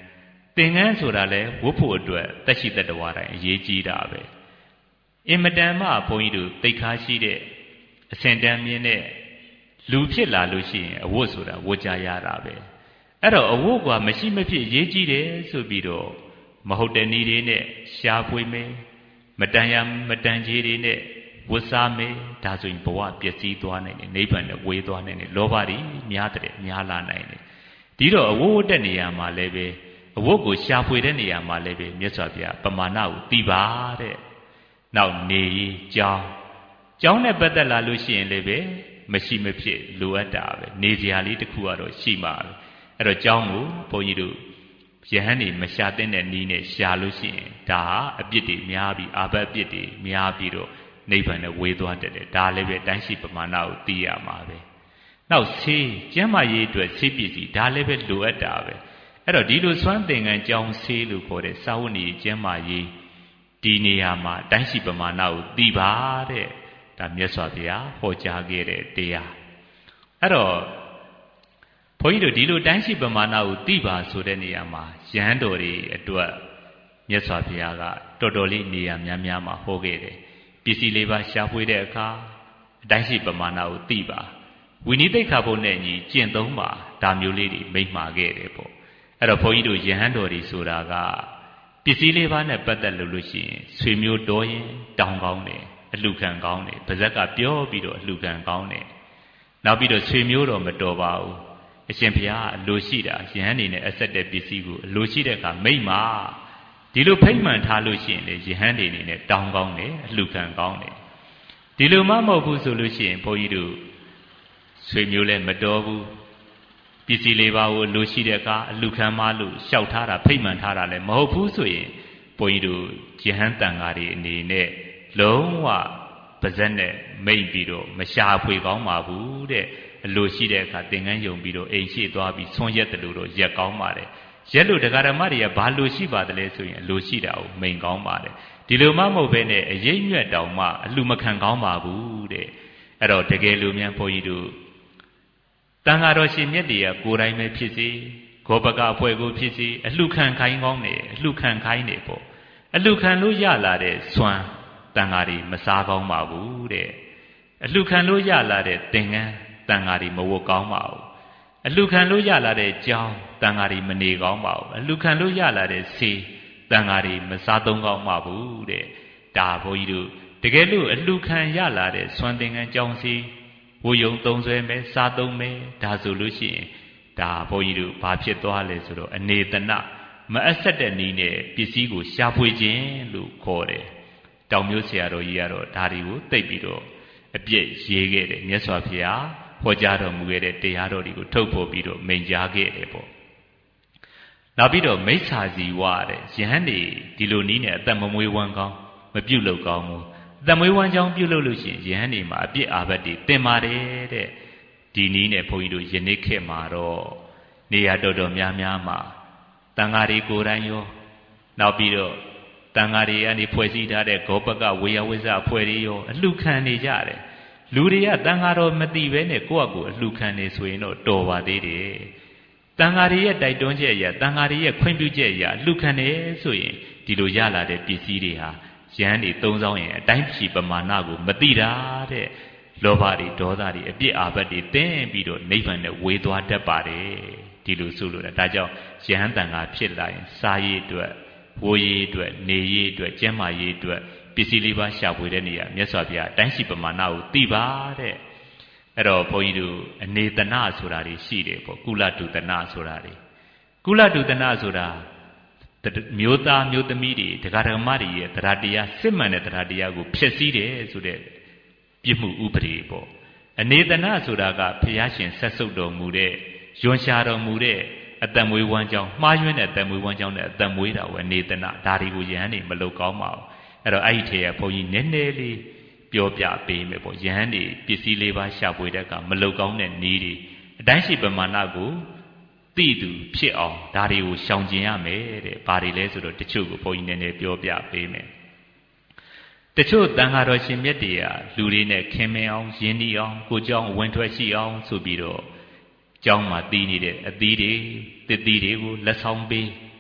သင်္ကန်းဆိုတာလဲဝတ်ဖို့အတွက်တက်ရှိတတ်တော်တိုင်းအရေးကြီးတာပဲအင်မတန်မှဘုန်းကြီးတို့သိက္ခာရှိတဲ့အစင်တန်းမြင့်တဲ့လူဖြစ်လာလို့ရှိရင်အဝတ်ဆိုတာဝတ်ကြရတာပဲအဲ့တော့အဝတ်ကမရှိမဖြစ်ရေးကြီးတယ်ဆိုပြီးတော့မဟုတ်တဲ့နည်းတွေနဲ့ရှားပွေမယ်မတန်ရမတန်ကြီးတွေနဲ့ဝတ်စားမယ်ဒါဆိုရင်ဘဝပျက်စီးသွားနိုင်တယ်နိဗ္ဗာန်နဲ့ဝေးသွားနိုင်တယ်လောဘတွေများတဲ့များလာနိုင်တယ်ဒီတော့အဝတ်ဝတ်တဲ့နေရာမှာလည်းပဲအဝတ်ကိုရှားပွေတဲ့နေရာမှာလည်းပဲမြတ်စွာဘုရားပမာဏကိုသိပါတဲ့နောက်နေရေးကြောင်းကြောင်းနဲ့ပတ်သက်လာလို့ရှိရင်လည်းပဲမရှိမဖြစ်လိုအပ်တာပဲနေစရာလေးတစ်ခုကတော့ရှိမှာပဲအဲ့တော့ကြောင်းကိုဘုန်းကြီးတို့ယဟန်နေမရှာတဲ့နည်းနဲ့ရှာလို့ရှိရင်ဒါဟာအပြစ်တွေများပြီးအာဘတ်အပြစ်တွေများပြီးတော့နိဗ္ဗာန်နဲ့ဝေးသွားတတ်တယ်ဒါလည်းပဲတိုင်းရှိပမာဏကိုသိရမှာပဲနောက်ဆေးကျမ်းမာရေးအတွက်ဆေးပစ္စည်းဒါလည်းပဲလိုအပ်တာပဲအဲ့တော့ဒီလိုစွမ်းသင်္ကန်းကြောင်းဆေးလို့ခေါ်တဲ့စာဝတ်နေကျမ်းမာရေးဒီနေရာမှာတိုင်းရှိပမာဏကိုသိပါတဲ့ဒါမြတ်စွာဘုရားဟောကြားခဲ့တဲ့တရားအဲ့တော့ဘုန်းကြီးတို့ဒီလိုတိုင်းရှိပမာဏကိုသိပါဆိုတဲ့နေရာမှာယဟန်တော်တွေအတွက်မြတ်စွာဘုရားကတော်တော်လေးနေရာများများမှာဟောခဲ့တယ်ပစ္စည်းလေးပါရှာဖွေတဲ့အခါအတိုင်းရှိပမာဏကိုသိပါဝိနည်းသိက္ခာပုဒ်နဲ့ညီကျင့်သုံးပါဒါမျိုးလေးတွေမိန့်မှာခဲ့တယ်ပေါ့အဲ့တော့ဘုန်းကြီးတို့ယဟန်တော်တွေဆိုတာကပစ္စည်းလေးပါနဲ့ပတ်သက်လို့လို့ရှိရင်ဆွေမျိုးတော်ရင်တောင်းကောင်းတယ်အလှခံကောင်းတယ်ပါဇက်ကပြောပြီးတော့အလှခံကောင်းတယ်နောက်ပြီးတော့ဆွေမျိုးတော်မတော်ပါဘူးအရှင်ဘုရားအလိုရှိတာယဟန်နေနဲ့အဆက်တဲ့ပစ္စည်းကိုအလိုရှိတဲ့အခါမိန့်မှာဒီလိုဖိတ်မှန်ထားလို့ရှိရင်လေယဟန်နေနဲ့တောင်းကောင်းတယ်အလှခံကောင်းတယ်ဒီလိုမှမဟုတ်ဘူးဆိုလို့ရှိရင်ဘုန်းကြီးတို့ဆွေမျိုးလည်းမတော်ဘူးပစ္စည်းလေးပါးကိုလိုရှိတဲ့အခါအလှခံမလို့ရှောက်ထားတာဖိတ်မှန်ထားတာလည်းမဟုတ်ဘူးဆိုရင်ဘုန်းကြီးတို့ယဟန်တန်ဃာတွေအနေနဲ့လုံးဝပါဇက်နဲ့မိတ်ပြီးတော့မရှာဖွေကောင်းပါဘူးတဲ့အလိုရှိတဲ့အခါသင်္ကန်းယုံပြီးတော့အိမ်ရှိသွားပြီးဆွန့်ရက်တယ်လို့တော့ရက်ကောင်းပါတယ်ရက်လို့တရားဓမ္မတွေကဘာလို့ရှိပါတယ်လဲဆိုရင်အလိုရှိတာကိုမိန်ကောင်းပါတယ်ဒီလိုမှမဟုတ်ဘဲနဲ့အရေးမြတ်တောင်မှအလှမခံကောင်းပါဘူးတဲ့အဲ့တော့တကယ်လို့များဘုန်းကြီးတို့တန်ဃာတော်ရှင်မြတ်တွေကကိုယ်တိုင်ပဲဖြစ်စေဂောပကအဖွဲ့ကိုဖြစ်စေအလှခံခိုင်းကောင်းတယ်အလှခံခိုင်းတယ်ပေါ့အလှခံလို့ရလာတဲ့စွမ်းတန်ဃာတွေမစားကောင်းပါဘူးတဲ့အလှခံလို့ရလာတဲ့သင်္ကန်းတန်ဃာတွေမဝတ်ကောင်းပါဘူးအလှခံလို့ရလာတဲ့ကြောင်းတန်ဃာတွေမနေကောင်းပါဘူးအလှခံလို့ရလာတဲ့ဆေးတန်ဃာတွေမစားသုံးကောင်းပါဘူးတဲ့ဒါဘုန်းကြီးတို့တကယ်လို့အလှခံရလာတဲ့စွမ်းသင်္ကန်းကြောင်းဆေးဝုယုံသုံးဆွဲမယ်စားသုံးမယ်ဒါဆိုလို့ရှိရင်ဒါဘုန်းကြီးတို့ဘာဖြစ်သွားလဲဆိုတော့အနေတနမအဆက်တဲ့နည်းနဲ့ပစ္စည်းကိုရှာဖွေခြင်းလို့ခေါ်တယ်တောင်မျိုးဆရာတော်ကြီးကတော့ဒါတွေကိုသိပ်ပြီးတော့အပြည့်ရေးခဲ့တယ်မြတ်စွာဘုရားဟောကြားတော်မူခဲ့တဲ့တရားတော်တွေကိုထုတ်ဖော်ပြီးတော့မိန့်ကြားခဲ့တယ်ပေါ့နောက်ပြီးတော့မိစ္ဆာဇီဝတဲ့ယဟန်နေဒီလိုနည်းနဲ့အသက်မမွေးဝမ်းကောင်းမပြုတ်လို့ကောင်းဘူးအသက်မွေးဝမ်းကြောင်းပြုတ်လို့လို့ရှိရင်ယဟန်နေမှာအပြစ်အာဘတ်တွေတင်ပါတယ်တဲ့ဒီနည်းနဲ့ဘုန်းကြီးတို့ယနေ့ခေတ်မှာတော့နေရာတော်တော်များများမှာတန်ဃာတွေကိုယ်တိုင်ရောနောက်ပြီးတော့တန်ဃာတွေကနေဖွဲ့စည်းထားတဲ့ဂောပကဝေယဝိဇ္ဇအဖွဲ့တွေရောအလှခံနေကြတယ်လူတွေကတန်ဃာတော်မသိဘဲနဲ့ကိုယ့်အကူအလှခံနေဆိုရင်တော့တော်ပါသေးတယ်တန်ဃာတွေရဲ့တိုက်တွန်းချက်အရာတန်ဃာတွေရဲ့ခွင့်ပြုချက်အရာအလှခံနေဆိုရင်ဒီလိုရလာတဲ့ပစ္စည်းတွေဟာယဟန်တွေသုံးဆောင်ရင်အတိုင်းဖြီပမာဏကိုမသိတာတဲ့လောဘတွေဒေါသတွေအပြစ်အာဘတ်တွေတင်းပြီးတော့နိဗ္ဗာန်နဲ့ဝေသွားတတ်ပါတယ်ဒီလိုဆိုလို့ဒါကြောင့်ယဟန်တန်ဃာဖြစ်လာရင်စာရေးအတွက်ဝိုးရေးအတွက်နေရေးအတွက်ကျမ်းမာရေးအတွက်ပစ္စည်းလေးပါရှာဖွေတဲ့နေရာမြတ်စွာဘုရားအတိုင်းရှိပမာဏကိုသိပါတဲ့အဲ့တော့ဘုန်းကြီးတို့အနေတနာဆိုတာတွေရှိတယ်ပေါ့ကုလတုတနာဆိုတာတွေကုလတုတနာဆိုတာမျိုးသားမျိုးသမီးတွေတရားဓမ္မတွေရဲ့တရားတရားစစ်မှန်တဲ့တရားတရားကိုဖျက်ဆီးတယ်ဆိုတဲ့ပြစ်မှုဥပဒေပေါ့အနေတနာဆိုတာကဘုရားရှင်ဆက်ဆုပ်တော်မူတဲ့ယွန်ရှာတော်မူတဲ့အတ္တမွေးဝမ်းကြောင်းမှားယွင်းတဲ့အတ္တမွေးဝမ်းကြောင်းနဲ့အတ္တမွေးတာဝအနေတနာဒါတွေကိုယဟန်နေမလုပ်ကောင်းပါဘူးအဲ့တော့အဲ့ဒီထဲကဘုန်းကြီးနည်းနည်းလေးပြောပြပေးမယ်ပေါ့ယဟန်နေပစ္စည်းလေးပါရှာဖွေတဲ့အခါမလုပ်ကောင်းတဲ့နည်းတွေအတိုင်းရှိပမာဏကိုသိသူဖြစ်အောင်ဒါတွေကိုရှောင်ကျင်ရမယ်တဲ့ဘာတွေလဲဆိုတော့တချို့ကိုဘုန်းကြီးနည်းနည်းပြောပြပေးမယ်တချို့တန်ဃာတော်ရှင်မြတ်တွေကလူတွေနဲ့ခင်မင်အောင်ယဉ်နီးအောင်ကိုကြောင်းဝင်ထွက်ရှိအောင်ဆိုပြီးတော့ကျောင်းမှာတီးနေတဲ့အသီးတွေတစ်သီးတွေကိုလက်ဆောင်ပေး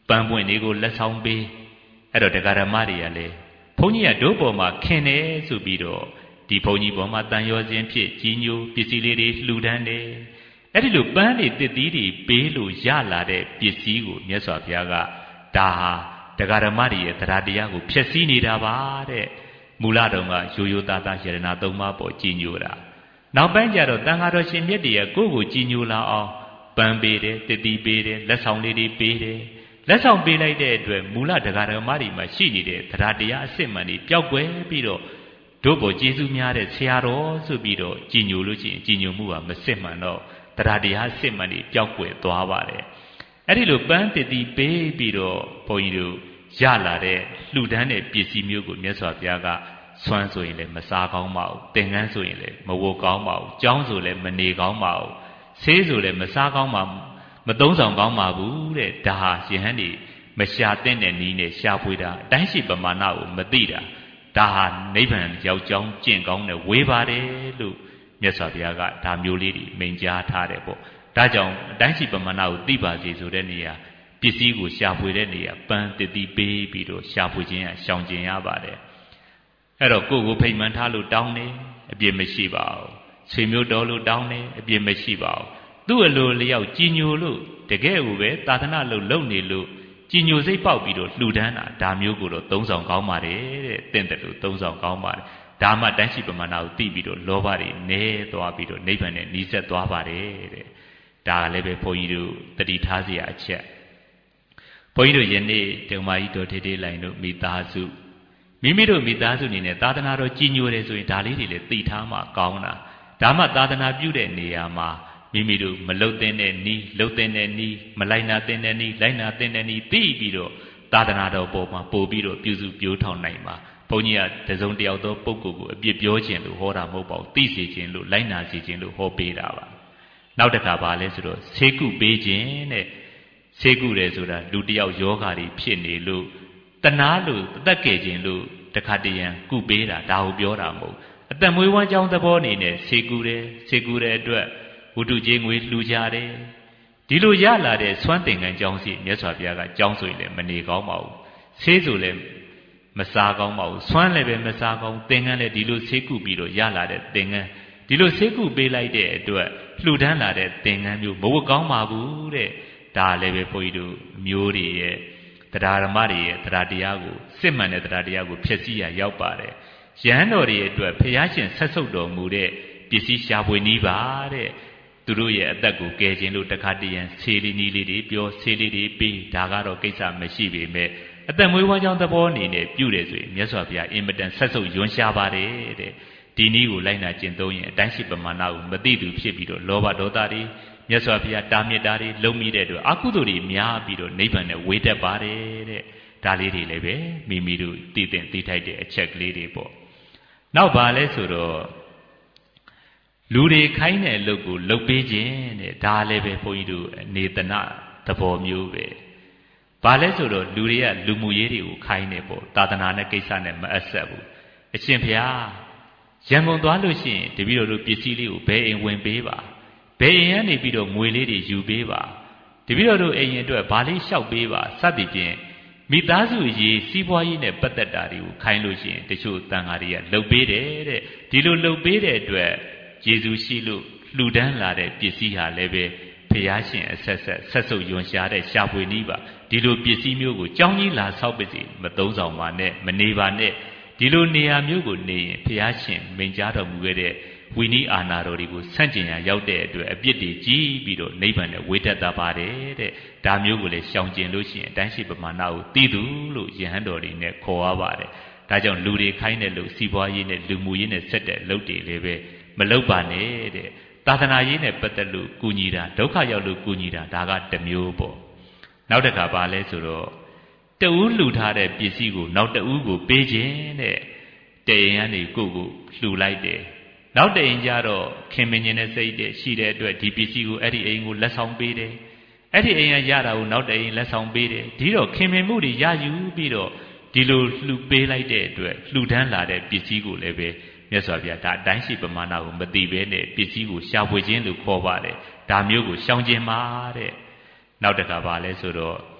ပန်းပွင့်လေးကိုလက်ဆောင်ပေးအဲ့တော့တရားဓမ္မတွေကလည်းဘုန်းကြီးကတို့ပေါ်မှာခင်တယ်ဆိုပြီးတော့ဒီဘုန်းကြီးပေါ်မှာတန်ရောခြင်းဖြစ်ကြီးညိုပစ္စည်းလေးတွေလှူဒန်းတယ်အဲ့ဒီလိုပန်းတွေတစ်သီးတွေပေးလို့ရလာတဲ့ပစ္စည်းကိုမြတ်စွာဘုရားကဒါဟာတရားဓမ္မတွေရဲ့တရားတရားကိုဖျက်ဆီးနေတာပါတဲ့မူလတုန်းကရိုးရိုးသားသားယရဏသုံးပါးပေါ်ကြီးညိုတာနောက်ပိုင်းကျတော့တန်ဃာတော်ရှင်မြတ်တွေကကိုယ့်ကိုကြီးညိုလာအောင်ပန်းပေးတယ်တစ်သီးပေးတယ်လက်ဆောင်လေးတွေပေးတယ်လက်ဆောင်ပေးလိုက်တဲ့အတွက်မူလတရားဓမ္မတွေမှာရှိနေတဲ့တရားတရားအစစ်မှန်တွေပျောက်ကွယ်ပြီးတော့တို့ပေါ်ကျေးဇူးများတဲ့ဆရာတော်ဆိုပြီးတော့ကြီးညိုလို့ရှိရင်ကြီးညိုမှုကမစစ်မှန်တော့တရားတရားအစစ်မှန်တွေပျောက်ကွယ်သွားပါတယ်အဲ့ဒီလိုပန်းတစ်သီးပေးပြီးတော့ဘုန်းကြီးတို့ရလာတဲ့လှူဒန်းတဲ့ပစ္စည်းမျိုးကိုမြတ်စွာဘုရားကဆွမ်းဆိုရင်လည်းမစားကောင်းပါဘူးသင်္ကန်းဆိုရင်လည်းမဝတ်ကောင်းပါဘူးကြောင်းဆိုလည်းမနေကောင်းပါဘူးဆေးဆိုလည်းမစားကောင်းပါဘူးမသုံးဆောင်ကောင်းပါဘူးတဲ့ဒါဟာယဟန်ဒီမရှာတဲ့တဲ့နီးနဲ့ရှာဖွေတာအတိုင်းရှိပမာဏကိုမသိတာဒါဟာနိဗ္ဗာန်ရောက်ကြောင်းကျင့်ကောင်းတဲ့ဝေပါတယ်လို့မြတ်စွာဘုရားကဒါမျိုးလေးတွေမိန့်ကြားထားတယ်ပေါ့ဒါကြောင့်အတိုင်းရှိပမာဏကိုသိပါစေဆိုတဲ့နေရာပစ္စည်းကိုရှာဖွေတဲ့နေရာပန်းတစ်သီးပေးပြီးတော့ရှာဖွေခြင်းကရှောင်ကျင်ရပါတယ်အဲ့တော့ကိုယ်ကိုဖိတ်မှန်ထားလို့တောင်းတယ်အပြစ်မရှိပါဘူးဆွေမျိုးတော်လို့တောင်းတယ်အပြစ်မရှိပါဘူးသူ့အလိုလျောက်ကြည်ညိုလို့တကယ်ကိုပဲသာသနာလို့လုံနေလို့ကြည်ညိုစိတ်ပေါက်ပြီးတော့လှူဒန်းတာဒါမျိုးကိုတော့သုံးဆောင်ကောင်းပါတယ်တဲ့တင့်တယ်လို့သုံးဆောင်ကောင်းပါတယ်ဒါမှတိုင်းရှိပမာဏကိုသိပြီးတော့လောဘတွေနည်းသွားပြီးတော့နိဗ္ဗာန်နဲ့နှီးဆက်သွားပါတယ်တဲ့ဒါလည်းပဲဘုန်းကြီးတို့တတိထားစရာအချက်ဘုန်းကြီးတို့ယနေ့ဓမ္မကြီးတော်ထေထေလိုင်တို့မိသားစုမိမိတို့မိသားစုအနေနဲ့သာသနာတော်ကြည်ညိုတယ်ဆိုရင်ဒါလေးတွေလည်းသိထားမှကောင်းတာဒါမှသာသနာပြုတဲ့နေရာမှာမိမိတို့မလုတ်တဲ့နီးလုတ်တဲ့နီးမလိုက်နာတဲ့နီးလိုက်နာတဲ့နီးသိပြီးတော့သာသနာတော်ပေါ်မှာပို့ပြီးတော့ပြုစုပြောထောင်နိုင်မှာဘုန်းကြီးကတစုံတယောက်သောပုဂ္ဂိုလ်ကိုအပြစ်ပြောခြင်းလို့ဟောတာမဟုတ်ပါဘူးသိစေခြင်းလို့လိုက်နာစေခြင်းလို့ဟောပေးတာပါနောက်တစ်ခါပါလဲဆိုတော့ဆေးကုပေးခြင်းတဲ့ဆေးကုတယ်ဆိုတာလူတယောက်ယောဂါတွေဖြစ်နေလို့တနာလို့အသက်ငယ်ခြင်းလို့တခါတရံကုပေးတာဒါကိုပြောတာမဟုတ်အသက်မွေးဝမ်းကြောင်းသဘောအနေနဲ့ဆေးကုတယ်ဆေးကုတဲ့အတွက်ဝတ္ထုချင်းငွေလှူကြတယ်ဒီလိုရလာတဲ့ဆွမ်းသင်္ကန်းကြောင်းစီမြတ်စွာဘုရားကကြောင်းဆိုရင်လည်းမနေကောင်းပါဘူးဆေးဆိုလည်းမစားကောင်းပါဘူးဆွမ်းလည်းပဲမစားကောင်းသင်္ကန်းလည်းဒီလိုဆေးကုပြီးတော့ရလာတဲ့သင်္ကန်းဒီလိုဆေးကုပေးလိုက်တဲ့အတွက်လှူဒန်းလာတဲ့သင်္ကန်းမျိုးမဝတ်ကောင်းပါဘူးတဲ့ဒါလည်းပဲဘုန်းကြီးတို့မျိုးတွေရဲ့တရားဓမ္မတွေရဲ့တရားတရားကိုစစ်မှန်တဲ့တရားတရားကိုဖျက်ဆီးရရောက်ပါတယ်ယဟန်တော်တွေအတွက်ဘုရားရှင်ဆက်ဆုပ်တော်မူတဲ့ပစ္စည်းရှားပွေနည်းပါတဲ့သူတို့ရဲ့အသက်ကိုကယ်ခြင်းလို့တခါတရံဆေးလေးနည်းလေးတွေပြောဆေးလေးတွေပေးဒါကတော့ကိစ္စမရှိပေမဲ့အသက်မွေးဝမ်းကြောင်းသဘောအနေနဲ့ပြုတယ်ဆိုရင်မြတ်စွာဘုရားအင်မတန်ဆက်ဆုပ်ယွန်းရှားပါတယ်တဲ့ဒီနည်းကိုလိုက်နာကျင့်သုံးရင်အတိုင်းရှိပမာဏကိုမသိသူဖြစ်ပြီးတော့လောဘဒေါသတွေမြတ်စွာဘုရားတာမြစ်တာတွေလုံးမိတဲ့အတွက်အကုသိုလ်တွေများပြီးတော့နိဗ္ဗာန်နဲ့ဝေးတတ်ပါတယ်တဲ့ဒါလေးတွေလည်းပဲမိမိတို့သိတဲ့သိထိုက်တဲ့အချက်ကလေးတွေပေါ့နောက်ပါလဲဆိုတော့လူတွေခိုင်းတဲ့အလုပ်ကိုလုပ်ပေးခြင်းတဲ့ဒါလည်းပဲဘုန်းကြီးတို့နေတနာသဘောမျိုးပဲဘာလဲဆိုတော့လူတွေကလူမှုရေးတွေကိုခိုင်းနေပေါ့သာသနာနဲ့ကိစ္စနဲ့မအပ်ဆက်ဘူးအရှင်ဘုရားရန်ကုန်သွားလို့ရှိရင်တပည့်တော်တို့ပစ္စည်းလေးကိုဘယ်အိမ်ဝင်ပေးပါဘယ်အိမ်ကနေပြီးတော့ငွေလေးတွေယူပေးပါတပည့်တော်တို့အိမ်ရင်အတွက်ဘာလေးလျှောက်ပေးပါစသည်ဖြင့်မိသားစုရေးစီးပွားရေးနဲ့ပတ်သက်တာတွေကိုခိုင်းလို့ရှိရင်တချို့တန်ဃာတွေကလှုပ်ပေးတယ်တဲ့ဒီလိုလှုပ်ပေးတဲ့အတွက်ယေရှုရှိလို့လှူဒန်းလာတဲ့ပစ္စည်းဟာလည်းပဲဘုရားရှင်အဆက်ဆက်ဆက်ဆုပ်ယွန်ရှားတဲ့ရှားပွေနည်းပါဒီလိုပစ္စည်းမျိုးကိုကြောင်းကြီးလာဆောက်ပစ္စည်းမသုံးဆောင်ပါနဲ့မနေပါနဲ့ဒီလိုနေရာမျိုးကိုနေရင်ဘုရားရှင်မိန့်ကြားတော်မူခဲ့တဲ့ဝိနည်းအာနာတော်တွေကိုဆန့်ကျင်ရရောက်တဲ့အတွက်အပြစ်တွေကြီးပြီးတော့နိဗ္ဗာန်နဲ့ဝေတတ်တာပါတယ်တဲ့ဒါမျိုးကိုလည်းရှောင်ကျင်လို့ရှိရင်အတိုင်းရှိပမာဏကိုသိသူလို့ယဟန်တော်တွေနဲ့ခေါ်ရပါတယ်ဒါကြောင့်လူတွေခိုင်းတဲ့လို့စီးပွားရေးနဲ့လူမှုရေးနဲ့ဆက်တဲ့အလုပ်တွေလည်းပဲမလုပ်ပါနဲ့တဲ့သာသနာရေးနဲ့ပတ်သက်လို့ကူညီတာဒုက္ခရောက်လို့ကူညီတာဒါကတစ်မျိုးပေါ့နောက်တစ်ခါပါလဲဆိုတော့တဦးလှူထားတဲ့ပစ္စည်းကိုနောက်တဦးကိုပေးခြင်းတဲ့တအိမ်ကနေကိုယ့်ကိုလှူလိုက်တယ်နောက်တအိမ်ကျတော့ခင်မင်းချင်းနဲ့စိတ်တဲ့ရှိတဲ့အတွက်ဒီပစ္စည်းကိုအဲ့ဒီအိမ်ကိုလက်ဆောင်ပေးတယ်အဲ့ဒီအိမ်ကရတာကိုနောက်တအိမ်လက်ဆောင်ပေးတယ်ဒီတော့ခင်မင်းမှုတွေရယူပြီးတော့ဒီလိုလှူပေးလိုက်တဲ့အတွက်လှူဒန်းလာတဲ့ပစ္စည်းကိုလည်းပဲမြတ်စွာဘုရားဒါအတိုင်းရှိပမာဏကိုမသိဘဲနဲ့ပစ္စည်းကိုရှာဖွေခြင်းလို့ခေါ်ပါတယ်ဒါမျိုးကိုရှောင်ကျင်ပါတဲ့နောက်တစ်ခါပါလဲဆိုတော့ပ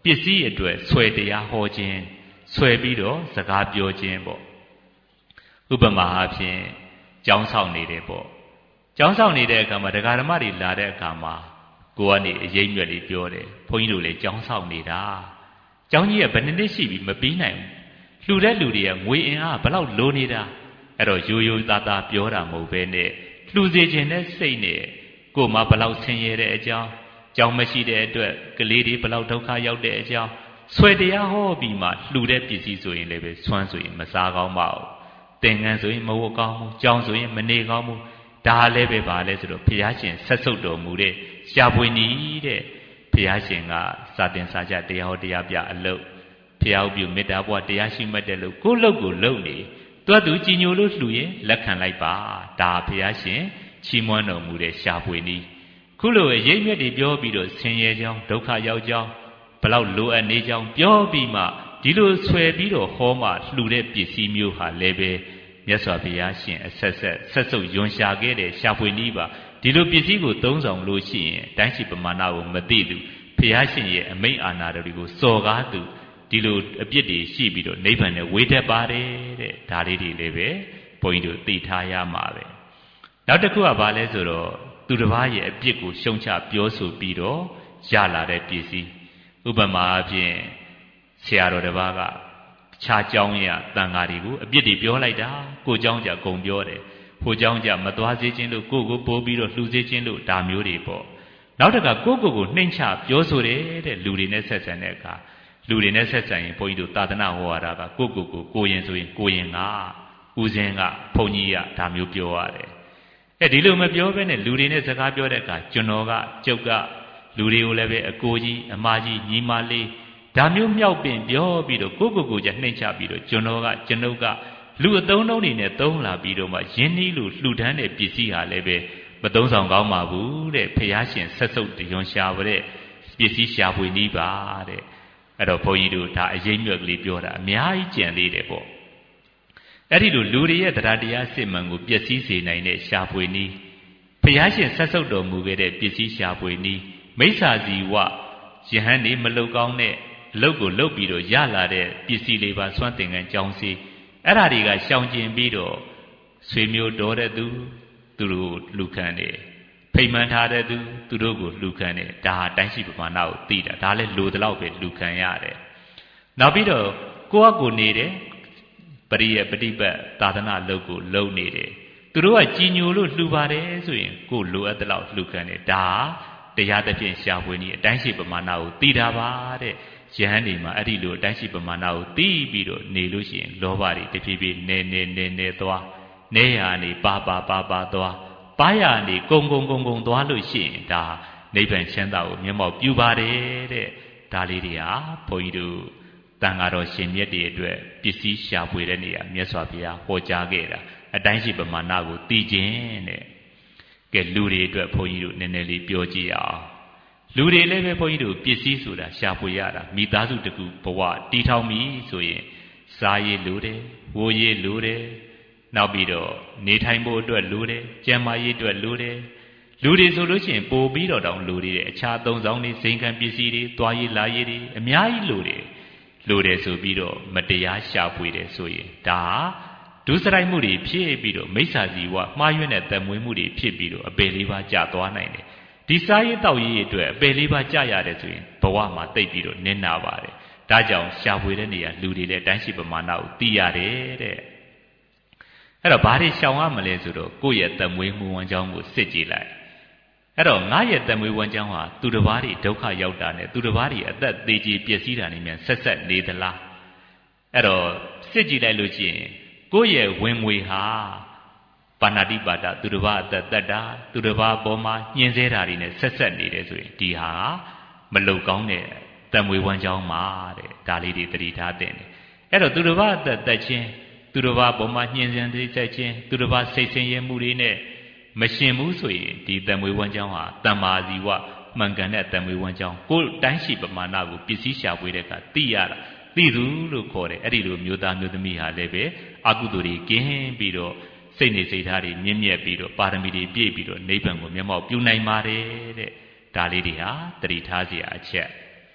စ္စည်းအတွက်ဆွဲတရားဟောခြင်းဆွဲပြီးတော့စကားပြောခြင်းပေါ့ဥပမာအားဖြင့်ကျောင်းဆောင်နေတယ်ပေါ့ကျောင်းဆောင်နေတဲ့အခါမှာတရားဓမ္မတွေလာတဲ့အခါမှာကိုကနေအရေးမြွက်လေးပြောတယ်ဘုန်းကြီးတို့လည်းကျောင်းဆောင်နေတာကျောင်းကြီးကဘယ်နှစ်နှစ်ရှိပြီမပြီးနိုင်ဘူးလှူတဲ့လူတွေကငွေအင်အားဘယ်လောက်လိုနေတာအဲ့တော့ရိုးရိုးသားသားပြောတာမဟုတ်ဘဲနဲ့လှူစေခြင်းနဲ့စိတ်နဲ့ကိုမှဘယ်လောက်ဆင်းရဲတဲ့အကြောင်းကျောင်းမရှိတဲ့အတွက်ကလေးတွေဘယ်လောက်ဒုက္ခရောက်တဲ့အကြောင်းဆွဲတရားဟောပြီးမှလှူတဲ့ပစ္စည်းဆိုရင်လည်းပဲဆွမ်းဆိုရင်မစားကောင်းပါဘူးသင်္ကန်းဆိုရင်မဝတ်ကောင်းဘူးကျောင်းဆိုရင်မနေကောင်းဘူးဒါလည်းပဲပါလဲဆိုတော့ဘုရားရှင်ဆက်ဆုပ်တော်မူတဲ့ရှားပွေနီးတဲ့ဘုရားရှင်ကစာတင်စာကြတရားဟောတရားပြအလုပ်ဘုရားဥပြုမေတ္တာဘဝတရားရှိမှတ်တဲ့လို့ကိုယ့်လုပ်ကိုလုပ်နေတွတ်သူကြည်ညိုလို့လှူရင်လက်ခံလိုက်ပါဒါဘုရားရှင်ချီးမွမ်းတော်မူတဲ့ရှားပွေနီးခုလိုအရေးမြတ်တွေပြောပြီးတော့ဆင်းရဲကြောင်းဒုက္ခရောက်ကြောင်းဘလောက်လိုအပ်နေကြောင်းပြောပြီးမှဒီလိုဆွဲပြီးတော့ဟောမှလှူတဲ့ပစ္စည်းမျိုးဟာလည်းပဲမြတ်စွာဘုရားရှင်အဆက်ဆက်ဆက်စုပ်ယွန်ရှာခဲ့တဲ့ရှားပွေနီးပါဒီလိုပစ္စည်းကိုသုံးဆောင်လို့ရှိရင်တိုင်းရှိပမာဏကိုမသိသူဘုရားရှင်ရဲ့အမိန့်အာဏာတွေကိုစော်ကားသူဒီလိုအပြစ်တွေရှိပြီးတော့နိဗ္ဗာန်နဲ့ဝေတတ်ပါတယ်တဲ့ဒါလေးတွေလည်းပဲဘုန်းကြီးတို့သိထားရမှာပဲနောက်တစ်ခုကဘာလဲဆိုတော့သူတစ်ပါးရဲ့အပြစ်ကိုရှုံချပြောဆိုပြီးတော့ရလာတဲ့ပစ္စည်းဥပမာအဖြစ်ဆရာတော်တစ်ပါးကခြားကြောင်းရတန်ဃာတွေကိုအပြစ်တွေပြောလိုက်တာကိုเจ้าကြဂုံပြောတယ်ဟိုเจ้าကြမသွားစေခြင်းလို့ကိုကိုပိုးပြီးတော့လှူစေခြင်းလို့ဒါမျိုးတွေပေါ့နောက်တစ်ခါကိုကိုကိုနှိမ့်ချပြောဆိုတယ်တဲ့လူတွေနဲ့ဆက်ဆံတဲ့အခါလူတွေနဲ့ဆက်ဆံရင်ဘုန်းကြီးတို့သာသနာဟောရတာကကိုကိုကိုကိုရင်ဆိုရင်ကိုရင်ကဦးစင်းကဘုန်းကြီးကဒါမျိုးပြောရတယ်အဲဒီလိုမပြောဘဲနဲ့လူတွေနဲ့စကားပြောတဲ့အခါကျွန်တော်ကကျုပ်ကလူတွေကိုလည်းပဲအကိုကြီးအမကြီးညီမလေးဒါမျိုးမြောက်ပင်ပြောပြီးတော့ကိုကိုကိုကြနှိမ့်ချပြီးတော့ကျွန်တော်ကကျွန်ုပ်ကလူအသုံးနှုန်းတွေနဲ့သုံးလာပြီးတော့မှယင်းနှီးလို့လှူဒန်းတဲ့ပစ္စည်းဟာလည်းပဲမသုံးဆောင်ကောင်းပါဘူးတဲ့ဖះရှင်ဆက်စုပ်တယွန်ရှာပါတဲ့ပစ္စည်းရှာဖွေနည်းပါတဲ့အဲ့တော့ဘုန်းကြီးတို့ဒါအရေးမြွက်ကလေးပြောတာအများကြီးကြံသေးတယ်ပေါ့အဲ့ဒီလိုလူတွေရဲ့တရားတရားစစ်မှန်ကိုပျက်စီးစေနိုင်တဲ့ရှာဖွေနည်းဖះရှင်ဆက်စုပ်တော်မူခဲ့တဲ့ပစ္စည်းရှာဖွေနည်းမိစ္ဆာစီဝယဟန်နေမလုကောင်းတဲ့အလုပ်ကိုလုပ်ပြီးတော့ရလာတဲ့ပစ္စည်းလေးပါစွန့်တင်ကန်ကြောင်းစီအဲ့ဓာတွေကရှောင်ကျင်ပြီးတော့ဆွေမျိုးတော်တဲ့သူသူတို့လူခံတယ်ဖိမှန်ထားတဲ့သူသူတို့ကိုလူခံတယ်ဒါဟာတိုင်းရှိပမာဏကိုသိတာဒါလည်းလိုတလောက်ပဲလူခံရတယ်နောက်ပြီးတော့ကိုယ့်အကိုနေတယ်ပရိယပฏิပတ်သာသနာလုပ်ကိုလုပ်နေတယ်သူတို့ကကြည်ညိုလို့လှူပါတယ်ဆိုရင်ကိုယ်လိုအပ်တဲ့လောက်လှူခံတယ်ဒါတရားသဖြင့်ရှာဖွေနည်းအတိုင်းရှိပမာဏကိုသိတာပါတဲ့ယဟန်ဒီမှာအဲ့ဒီလိုအတိုင်းရှိပမာဏကိုသိပြီးတော့နေလို့ရှိရင်လောဘတွေတဖြည်းဖြည်းနေနေနေနေသွားနေရနေပါပါပါပါသွားပါရနေကုံကုံကုံကုံသွားလို့ရှိရင်ဒါနိဗ္ဗာန်ချမ်းသာကိုမျက်မှောက်ပြုပါတယ်တဲ့ဒါလေးတွေဟာဘုန်းကြီးတို့တန်ဃာတော်ရှင်မြတ်တွေအတွက်ပစ္စည်းရှာဖွေတဲ့နေရာမြတ်စွာဘုရားဟောကြားခဲ့တာအတိုင်းရှိပမာဏကိုသိခြင်းတဲ့ကဲလူတွေအတွက်ဘုန်းကြီးတို့နည်းနည်းလေးပြောကြည့်အောင်လူတွေလည်းပဲဘုန်းကြီးတို့ပစ္စည်းဆိုတာရှာဖွေရတာမိသားစုတကူဘဝတီထောင်ပြီဆိုရင်စားရည်လိုတယ်ဝိုးရည်လိုတယ်နောက်ပြီးတော့နေထိုင်ဖို့အတွက်လိုတယ်ကျန်းမာရေးအတွက်လိုတယ်လူတွေဆိုလို့ရှိရင်ပို့ပြီးတော့တောင်လိုတယ်အခြားသုံးဆောင်တွေဇိမ်ခံပစ္စည်းတွေသွားရည်လာရည်တွေအများကြီးလိုတယ်လိုတယ်ဆိုပြီးတော့မတရားရှာဖွေတယ်ဆိုရင်ဒါဒုစရိုက်မှုတွေဖြစ်ပြီးတော့မိစ္ဆာစီဝမှားယွင်းတဲ့တမွေးမှုတွေဖြစ်ပြီးတော့အပေလေးပါးကျသွားနိုင်တယ်ဒီစားရည်တောက်ရည်အတွက်အပေလေးပါးကြရတယ်ဆိုရင်ဘဝမှာတိတ်ပြီးတော့နင်းနာပါတယ်ဒါကြောင့်ရှာဖွေတဲ့နေရာလူတွေလည်းတိုင်းရှိပမာဏကိုသိရတယ်တဲ့အဲ့တော့ဘာတွေရှောင်ရမလဲဆိုတော့ကိုယ့်ရဲ့တမွေးမှုဝမ်းကြောင်းကိုစစ်ကြည့်လိုက်အဲ့တော့ငါရဲ့တမွေးဝမ်းကြောင်းဟာသူတစ်ပါးတွေဒုက္ခရောက်တာနဲ့သူတစ်ပါးတွေအသက်သေးကြီးပျက်စီးတာနေမြန်ဆက်ဆက်နေသလားအဲ့တော့စစ်ကြည့်လိုက်လို့ရှိရင်ကိုယ့်ရဲ့ဝင်ငွေဟာပါဏာတိပါဒသူတစ်ပါးအသက်သက်တာသူတစ်ပါးပေါ်မှာညှင်းဆဲတာတွေနဲ့ဆက်ဆက်နေတယ်ဆိုရင်ဒီဟာမလုံကောင်းတဲ့တမွေးဝမ်းကြောင်းမှာတဲ့ဒါလေးတွေသတိထားသင့်တယ်အဲ့တော့သူတစ်ပါးအသက်သက်ချင်းသူတစ်ပါးပေါ်မှာညှင်းဆဲသေးချက်ချင်းသူတစ်ပါးစိတ်ဆင်းရဲမှုတွေနဲ့မရှင်ဘူးဆိုရင်ဒီတမွေးဝမ်းကြောင်းဟာတမ္မာဇီဝမှန်ကန်တဲ့တမွေးဝမ်းကြောင်းကိုယ်တိုင်းရှိပမာဏကိုပစ္စည်းရှာဖွေတဲ့အခါသိရတာသိသူလို့ခေါ်တယ်အဲ့ဒီလိုမျိုးသားမျိုးသမီးဟာလည်းပဲအကုသိုလ်တွေကင်းပြီးတော့စိတ်နေစိတ်ထားတွေမြင့်မြတ်ပြီးတော့ပါရမီတွေပြည့်ပြီးတော့နိဗ္ဗာန်ကိုမျက်မှောက်ပြုနိုင်ပါတယ်တဲ့ဒါလေးတွေဟာတတိထားစရာအချက်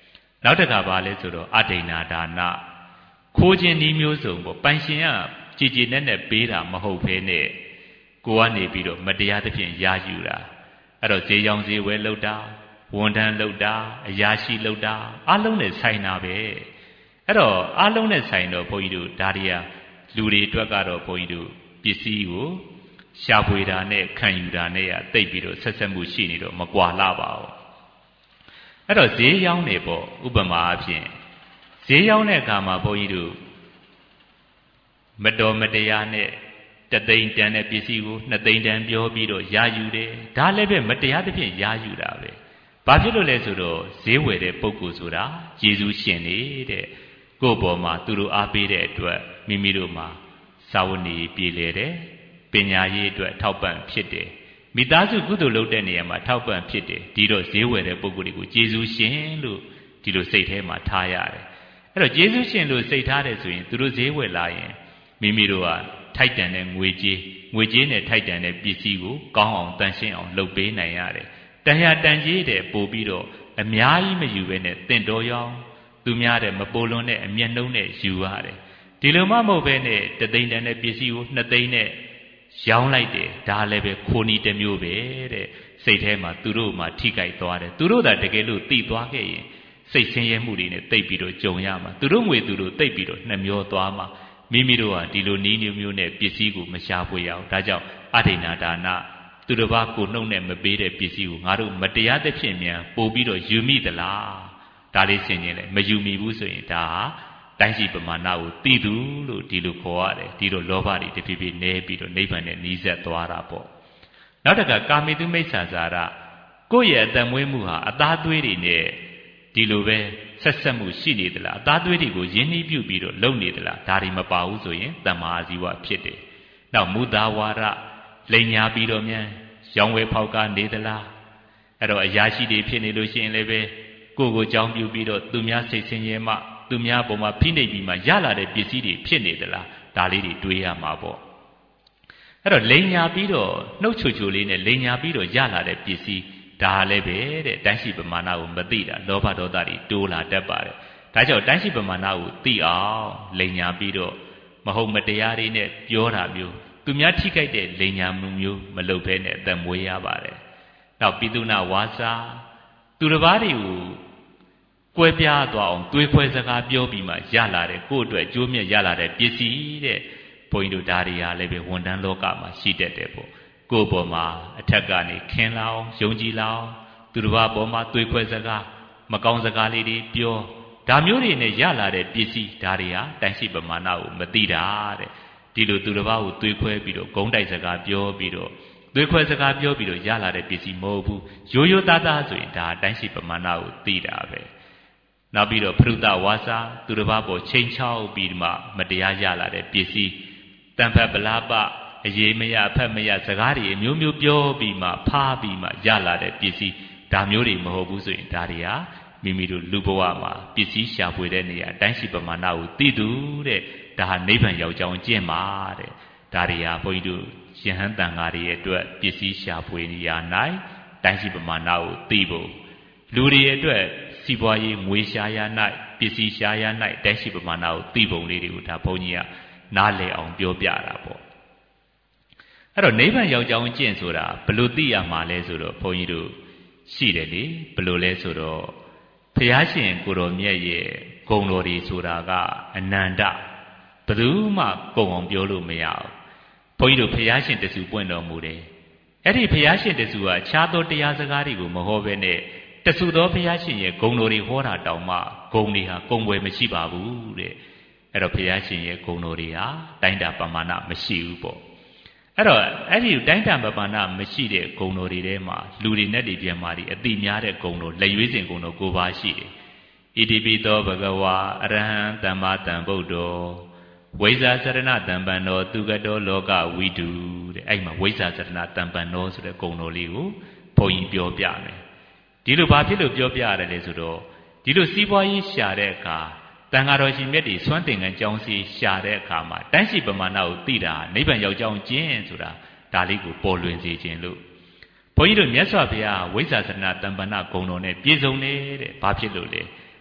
နောက်တစ်ခါပါလဲဆိုတော့အဒိဏဒါနခိုးခြင်းဤမျိုးစုံပေါ့ပိုင်ရှင်ကကြည်ကြည်နဲ့နဲ့ပေးတာမဟုတ်ဘဲနဲ့ကိုကနေပြီးတော့မတရားသဖြင့်ယာယူတာအဲ့တော့ဈေးရောင်းဈေးဝယ်လုပ်တာဝန်ထမ်းလုပ်တာအရာရှိလုပ်တာအလုံးနဲ့ဆိုင်တာပဲအဲ့တော့အလုံးနဲ့ဆိုင်တော့ဘုန်းကြီးတို့ဒါတွေကလူတွေအတွက်ကတော့ဘုန်းကြီးတို့ပစ္စည်းကိုရှာဖွေတာနဲ့ခံယူတာနဲ့ကတိတ်ပြီးတော့ဆက်ဆက်မှုရှိနေတော့မကွာလာပါဘူးအဲ့တော့ဈေးရောင်းနေပေါ့ဥပမာအဖြစ်ဈေးရောင်းတဲ့အခါမှာဘုန်းကြီးတို့မတော်မတရားနဲ့တသိန်းတန်တဲ့ပစ္စည်းကိုနှစ်သိန်းတန်ပြောပြီးတော့ယာယူတယ်ဒါလည်းပဲမတရားသဖြင့်ယာယူတာပဲဘာဖြစ်လို့လဲဆိုတော့ဈေးဝယ်တဲ့ပုဂ္ဂိုလ်ဆိုတာယေရှုရှင်နေတဲ့ကိုယ့်ဘော်မှာသူတို့အားပေးတဲ့အတွက်မိမိတို့မှာစာဝတ်နေပြည်လေတယ်ပညာရေးအတွက်ထောက်ပံ့ဖြစ်တယ်မိသားစုကုသိုလ်လုပ်တဲ့နေရာမှာထောက်ပံ့ဖြစ်တယ်ဒီတော့ဈေးဝယ်တဲ့ပုဂ္ဂိုလ်တွေကိုယေရှုရှင်လို့ဒီလိုစိတ်ထဲမှာထားရတယ်အဲ့တော့ယေရှုရှင်လို့စိတ်ထားတယ်ဆိုရင်သူတို့ဈေးဝယ်လာရင်မိမိတို့ကထိုက်တန်တဲ့ငွေကြေးငွေကြေးနဲ့ထိုက်တန်တဲ့ပစ္စည်းကိုကောင်းအောင်တန်ရှင်းအောင်လုပ်ပေးနိုင်ရတယ်တန်ရတန်ကြီးတဲ့ပို့ပြီးတော့အများကြီးမယူဘဲနဲ့တင့်တော်ရောင်းသူများတဲ့မပိုလွန်တဲ့အမျက်နှုံးနဲ့ယူရတယ်ဒီလိုမှမဟုတ်ဘဲနဲ့တသိန်းတန်တဲ့ပစ္စည်းကိုနှစ်သိန်းနဲ့ရောင်းလိုက်တယ်ဒါလည်းပဲခိုးနီးတစ်မျိုးပဲတဲ့စိတ်ထဲမှာသူတို့မှထိကြိုက်သွားတယ်သူတို့သာတကယ်လို့တိသွားခဲ့ရင်စိတ်ဆင်းရဲမှုတွေနဲ့တိတ်ပြီးတော့ကြုံရမှာသူတို့ငွေသူတို့တိတ်ပြီးတော့နှမျောသွားမှာမိမိတို့ဟာဒီလိုနီးမျိုးမျိုးနဲ့ပစ္စည်းကိုမရှာဖွေရအောင်ဒါကြောင့်အဒိဏဒါနသူတစ်ပါးကိုနှုတ်နဲ့မပေးတဲ့ပစ္စည်းကိုငါတို့မတရားသဖြင့်မြန်ပို့ပြီးတော့ယူမိသလားဒါလေးဆင်ခြင်လေမယူမိဘူးဆိုရင်ဒါဟာတိုင်းရှိပမာဏကိုသိသူလို့ဒီလိုခေါ်ရတယ်ဒီလိုလောဘတွေတဖြည်းဖြည်းနည်းပြီးတော့နိဗ္ဗာန်နဲ့နီးစပ်သွားတာပေါ့နောက်တစ်ခါကာမိတုမိစ္ဆာစာရကိုယ့်ရဲ့အတ္တမွေးမှုဟာအသားသွေးတွေနဲ့ဒီလိုပဲဆက်ဆက်မှုရှိနေသလားအသားသွေးတွေကိုယဉ်နှီးပြုပြီးတော့လုံနေသလားဒါတွေမပါဘူးဆိုရင်တမ္မာအာဇီဝဖြစ်တယ်နောက်မူတာဝါဒလိန်ညာပြီးတော့မြန်ရောင်းဝယ်ဖောက်ကားနေသလားအဲ့တော့အရာရှိတွေဖြစ်နေလို့ရှိရင်လည်းပဲကိုယ့်ကိုကြောင်းပြုပြီးတော့သူများစိတ်ဆင်းရဲမှသူများပေါ်မှာဖိနှိပ်ပြီးမှရလာတဲ့ပစ္စည်းတွေဖြစ်နေသလားဒါလေးတွေတွေးရမှာပေါ့အဲ့တော့လိန်ညာပြီးတော့နှုတ်ချိုချိုလေးနဲ့လိန်ညာပြီးတော့ရလာတဲ့ပစ္စည်းဒါလည်းပဲတဲ့တိုင်းရှိပမာဏကိုမသိတာလောဘဒေါသတွေတိုးလာတတ်ပါတယ်ဒါကြောင့်တိုင်းရှိပမာဏကိုသိအောင်လိန်ညာပြီးတော့မဟုတ်မတရားတွေနဲ့ပြောတာမျိုးသူများထိခိုက်တဲ့လိန်ညာမှုမျိုးမလုပ်ဘဲနဲ့အသက်မွေးရပါတယ်နောက်ပိသုနာဝါစာသူတစ်ပါးတွေကိုကွဲပြားသွားအောင်တွေးခွဲစကားပြောပြီးမှရလာတဲ့ကိုယ့်အတွက်ကျိုးမြတ်ရလာတဲ့ပစ္စည်းတဲ့ဘုန်းကြီးတို့ဒါတွေဟာလည်းပဲဝန်တန်းလောကမှာရှိတတ်တယ်ပေါ့ကိုယ့်ဘော်မှာအထက်ကနေခင်းလောင်ယုံကြည်လောင်သူတစ်ပါးဘော်မှာတွေးခွဲစကားမကောင်းစကားလေးတွေပြောဒါမျိုးတွေနဲ့ရလာတဲ့ပစ္စည်းဒါတွေဟာတိုင်းရှိပမာဏကိုမသိတာတဲ့ဒီလိုသူတစ်ပါးကိုတွေးခွဲပြီးတော့ဂုံးတိုက်စကားပြောပြီးတော့တွေးခွဲစကားပြောပြီးတော့ရလာတဲ့ပစ္စည်းမဟုတ်ဘူးရိုးရိုးသားသားဆိုရင်ဒါတိုင်းရှိပမာဏကိုသိတာပဲနောက်ပြီးတော့ဖရုဒဝါစာသူတစ်ပါးပေါ်ချိန်ချောက်ပြီးမှမတရားရလာတဲ့ပစ္စည်းတန်ဖက်ပလားပအရေးမရအဖက်မရစကားတွေအမျိုးမျိုးပြောပြီးမှဖားပြီးမှရလာတဲ့ပစ္စည်းဒါမျိုးတွေမဟုတ်ဘူးဆိုရင်ဒါတွေဟာမိမိတို့လူဘဝမှာပစ္စည်းရှာဖွေတဲ့နေရာတိုင်းရှိပမာဏကိုသိသူတဲ့ဒါဟာနိဗ္ဗာန်ရောက်ကြောင်းကျင့်ပါတဲ့ဒါတွေဟာဘုန်းကြီးတို့ယဟန်တန်ဃာတွေရဲ့အတွက်ပစ္စည်းရှာဖွေနေရာ၌တိုင်းရှိပမာဏကိုသိဖို့လူတွေရဲ့အတွက်စီးပွားရေးငွေရှာရ၌ပစ္စည်းရှာရ၌တိုင်းရှိပမာဏကိုသိပုံလေးတွေကိုဒါဘုန်းကြီးကနားလည်အောင်ပြောပြတာပေါ့အဲ့တော့နိဗ္ဗာန်ရောက်ကြောင်းကျင့်ဆိုတာဘယ်လိုသိရမှာလဲဆိုတော့ဘုန်းကြီးတို့ရှိတယ်လေဘယ်လိုလဲဆိုတော့ဘုရားရှင်ကိုတော်မြတ်ရဲ့ဂုဏ်တော်တွေဆိုတာကအနန္တဘယ်သူမှကုံအောင်ပြောလို့မရဘူးဘုန်းကြီးတို့ဘုရားရှင်တဆူပွင့်တော်မူတယ်အဲ့ဒီဘုရားရှင်တဆူကခြားသောတရားစကားတွေကိုမဟောဘဲနဲ့တဆူသောဘုရားရှင်ရဲ့ဂုဏ်တော်တွေဟောတာတောင်မှဂုဏ်တွေဟာကုံွယ်မရှိပါဘူးတဲ့အဲ့တော့ဘုရားရှင်ရဲ့ဂုဏ်တော်တွေဟာတိုင်းတာပမာဏမရှိဘူးပေါ့အဲ့တော့အဲ့ဒီတိုင်းတာပမာဏမရှိတဲ့ဂုဏ်တော်တွေထဲမှာလူတွေနဲ့တွေပြန်မာတွေအတိများတဲ့ဂုဏ်တော်လက်ရွေးစင်ဂုဏ်တော်၉ပါးရှိတယ်ဣတိပိသောဘဂဝါအရဟံသမ္မာသမ္ဗုဒ္ဓောဝိဇ္ဇာစရဏတံပံနောသူကတောလောကဝိတုတဲ့အဲ့မှာဝိဇ္ဇာစရဏတံပံနောဆိုတဲ့ဂုဏ်တော်လေးကိုဘုန်းကြီးပြောပြမယ်ဒီလိုဘာဖြစ်လို့ပြောပြရတယ်လဲဆိုတော့ဒီလိုစီးပွားရေးရှာတဲ့အခါတန်ဃာတော်ရှင်မြတ်တွေစွမ်းသင်္ကန်းကြောင်းစီရှာတဲ့အခါမှာတိုင်းရှိပမာဏကိုသိတာနိဗ္ဗာန်ရောက်ကြောင်းကျင့်ဆိုတာဒါလေးကိုပေါ်လွင်စေခြင်းလို့ဘုန်းကြီးတို့မြတ်စွာဘုရားဝိဇ္ဇာစရဏတံပဏဂုဏ်တော်နဲ့ပြည့်စုံနေတဲ့ဘာဖြစ်လို့လဲ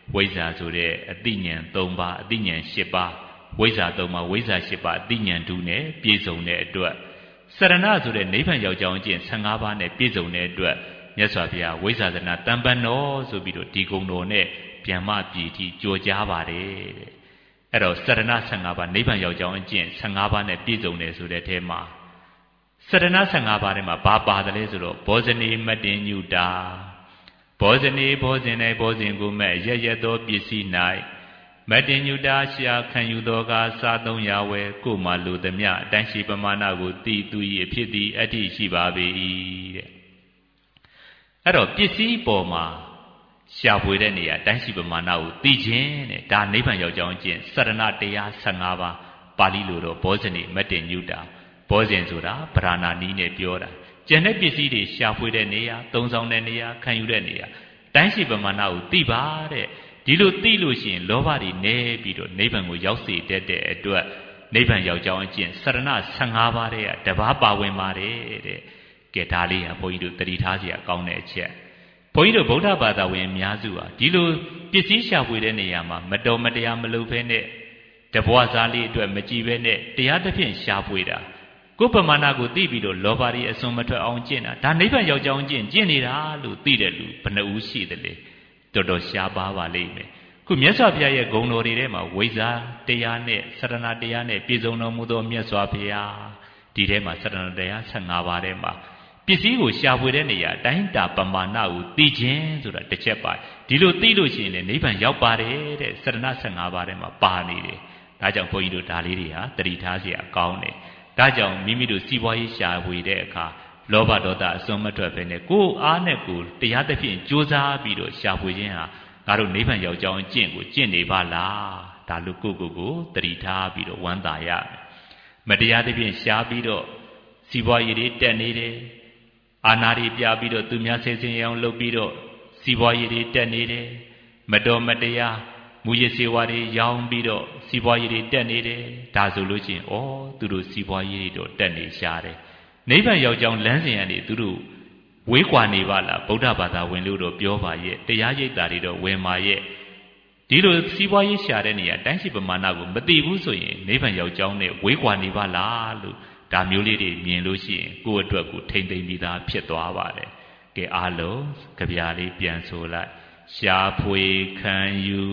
ဝိဇ္ဇာဆိုတဲ့အသိဉာဏ်သုံးပါးအသိဉာဏ်ရှစ်ပါးဝိဇ္ဇာသုံးပါးဝိဇ္ဇာရှစ်ပါးအသိဉာဏ်တူနဲ့ပြည့်စုံတဲ့အတွက်စရဏဆိုတဲ့နိဗ္ဗာန်ရောက်ကြောင်းအကျင့်ဆယ်ငါးပါးနဲ့ပြည့်စုံတဲ့အတွက်မြတ်စွာဘုရားဝိဇ္ဇာသနာတံပံတော်ဆိုပြီးတော့ဒီဂုဏ်တော်နဲ့ပြန်မပြည်တိကြော်ကြားပါတယ်တဲ့အဲ့တော့စရဏဆယ်ငါးပါးနိဗ္ဗာန်ရောက်ကြောင်းအကျင့်ဆယ်ငါးပါးနဲ့ပြည့်စုံတယ်ဆိုတဲ့ထဲမှာစရဏဆယ်ငါးပါးထဲမှာဘာပါတယ်လဲဆိုတော့ဘောဇနေမတ္တင်ညုတာဘောဇနေဘောဇင်၌ဘောဇင်ကိုမဲ့ရရသောပစ္စည်း၌မတ္တင်ညုတာရှာခံယူသောကစားသုံးရဝဲကိုမှလူသည်မြအတိုင်းရှိပမာဏကိုတည်သူ၏အဖြစ်သည်အတ္တိရှိပါပေ၏တဲ့အဲ့တော့ပစ္စည်းပေါ်မှာရှာဖွေတဲ့နေရာတိုင်းရှိပမာဏကိုသိခြင်းတဲ့ဒါနိဗ္ဗာန်ရောက်ကြောင်းအကျင့်စရဏတရားဆယ်ငါးပါးပါဠိလိုတော့ဘောဇနေမတ္တင်ညုတာဘောဇင်ဆိုတာဗราဏာနီးနဲ့ပြောတာကျန်တဲ့ပစ္စည်းတွေရှာဖွေတဲ့နေရာသုံးဆောင်တဲ့နေရာခံယူတဲ့နေရာတိုင်းရှိပမာဏကိုသိပါတဲ့ဒီလိုသိလို့ရှိရင်လောဘတွေနည်းပြီးတော့နိဗ္ဗာန်ကိုရောက်စေတတ်တဲ့အတွက်နိဗ္ဗာန်ရောက်ကြောင်းအကျင့်စရဏဆယ်ငါးပါးတဲ့တပါးပါဝင်ပါတယ်တဲ့ကဲဒါလေးဟာဘုန်းကြီးတို့တတိထားစရာကောင်းတဲ့အချက်ဘုန်းကြီးတို့ဗုဒ္ဓဘာသာဝင်အများစုဟာဒီလိုပစ္စည်းရှာဖွေတဲ့နေရာမှာမတော်မတရားမလုပ်ဘဲနဲ့တဘွားစားလေးအတွက်မကြည့်ဘဲနဲ့တရားသဖြင့်ရှာဖွေတာကိုယ်ပမာဏကိုသိပြီးတော့လောဘတွေအစွန်မထွက်အောင်ကျင့်တာဒါနိဗ္ဗာန်ရောက်ကြောင်းကျင့်ကျင့်နေတာလို့သိတဲ့လူဘယ်နှဦးရှိတယ်လဲတော်တော်ရှားပါပါလိမ့်မယ်ခုမြတ်စွာဘုရားရဲ့ဂုဏ်တော်တွေထဲမှာဝိဇ္ဇာတရားနဲ့စရဏတရားနဲ့ပြည့်စုံတော်မူသောမြတ်စွာဘုရားဒီထဲမှာစရဏတရားဆယ်ငါးပါးထဲမှာပစ္စည်းကိုရှာဖွေတဲ့နေရာတိုင်းတာပမာဏကိုသိခြင်းဆိုတာတစ်ချက်ပါဒီလိုသိလို့ရှိရင်လည်းနိဗ္ဗာန်ရောက်ပါတယ်တဲ့စရဏဆယ်ငါးပါးထဲမှာပါနေတယ်ဒါကြောင့်ဘုန်းကြီးတို့ဒါလေးတွေဟာတတိထားစရာကောင်းတယ်ဒါကြောင့်မိမိတို့စီးပွားရေးရှာဖွေတဲ့အခါလောဘဒေါသအစွန်းမထွက်ဘဲနဲ့ကိုယ်အားနဲ့ကိုယ်တရားသဖြင့်ကြိုးစားပြီးတော့ရှာဖွေခြင်းဟာငါတို့နိဗ္ဗာန်ရောက်ကြောင်းအကျင့်ကိုကျင့်နေပါလားဒါလို့ကိုယ့်ကိုယ်ကိုတတိထားပြီးတော့ဝမ်းသာရမယ်မတရားသဖြင့်ရှာပြီးတော့စီးပွားရေးတွေတက်နေတယ်အာဏာတွေပြပြီးတော့သူများဆဲဆင်းရအောင်လုပ်ပြီးတော့စီးပွားရေးတွေတက်နေတယ်မတော်မတရားမူရစေဝါတွေရောင်းပြီးတော့စီးပွားရေးတွေတက်နေတယ်ဒါဆိုလို့ရှိရင်ဩသူတို့စီးပွားရေးတွေတော့တက်နေရှားတယ်နိဗ္ဗာန်ရောက်ကြောင်းလမ်းစဉ်ကနေသူတို့ဝေးကွာနေပါလားဗုဒ္ဓဘာသာဝင်လို့တော့ပြောပါရဲ့တရားရိပ်တာတွေတော့ဝင်ပါရဲ့ဒီလိုစီးပွားရေးရှာတဲ့နေရာတိုင်းရှိပမာဏကိုမသိဘူးဆိုရင်နိဗ္ဗာန်ရောက်ကြောင်းနဲ့ဝေးကွာနေပါလားလို့ဒါမျိုးလေးတွေမြင်လို့ရှိရင်ကိုယ့်အတွက်ကိုထိမ့်သိမ့်ပြီးသားဖြစ်သွားပါတယ်ကဲအားလုံးကြပြားလေးပြန်ဆိုလိုက်ရှာဖွေခံယူ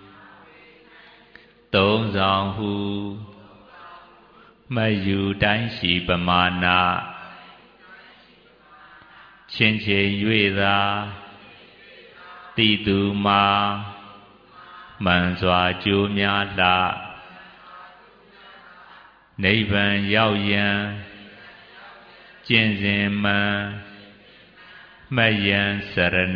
သုံးဆောင်ဟုမယူတိုင်းရှိပမာဏချင်းချင်း၍သာတိသူမှာမှန်စွာကြိုးများလှနိဗ္ဗာန်ရောက်ရန်ကျင့်စဉ်မှန်မယံစရဏ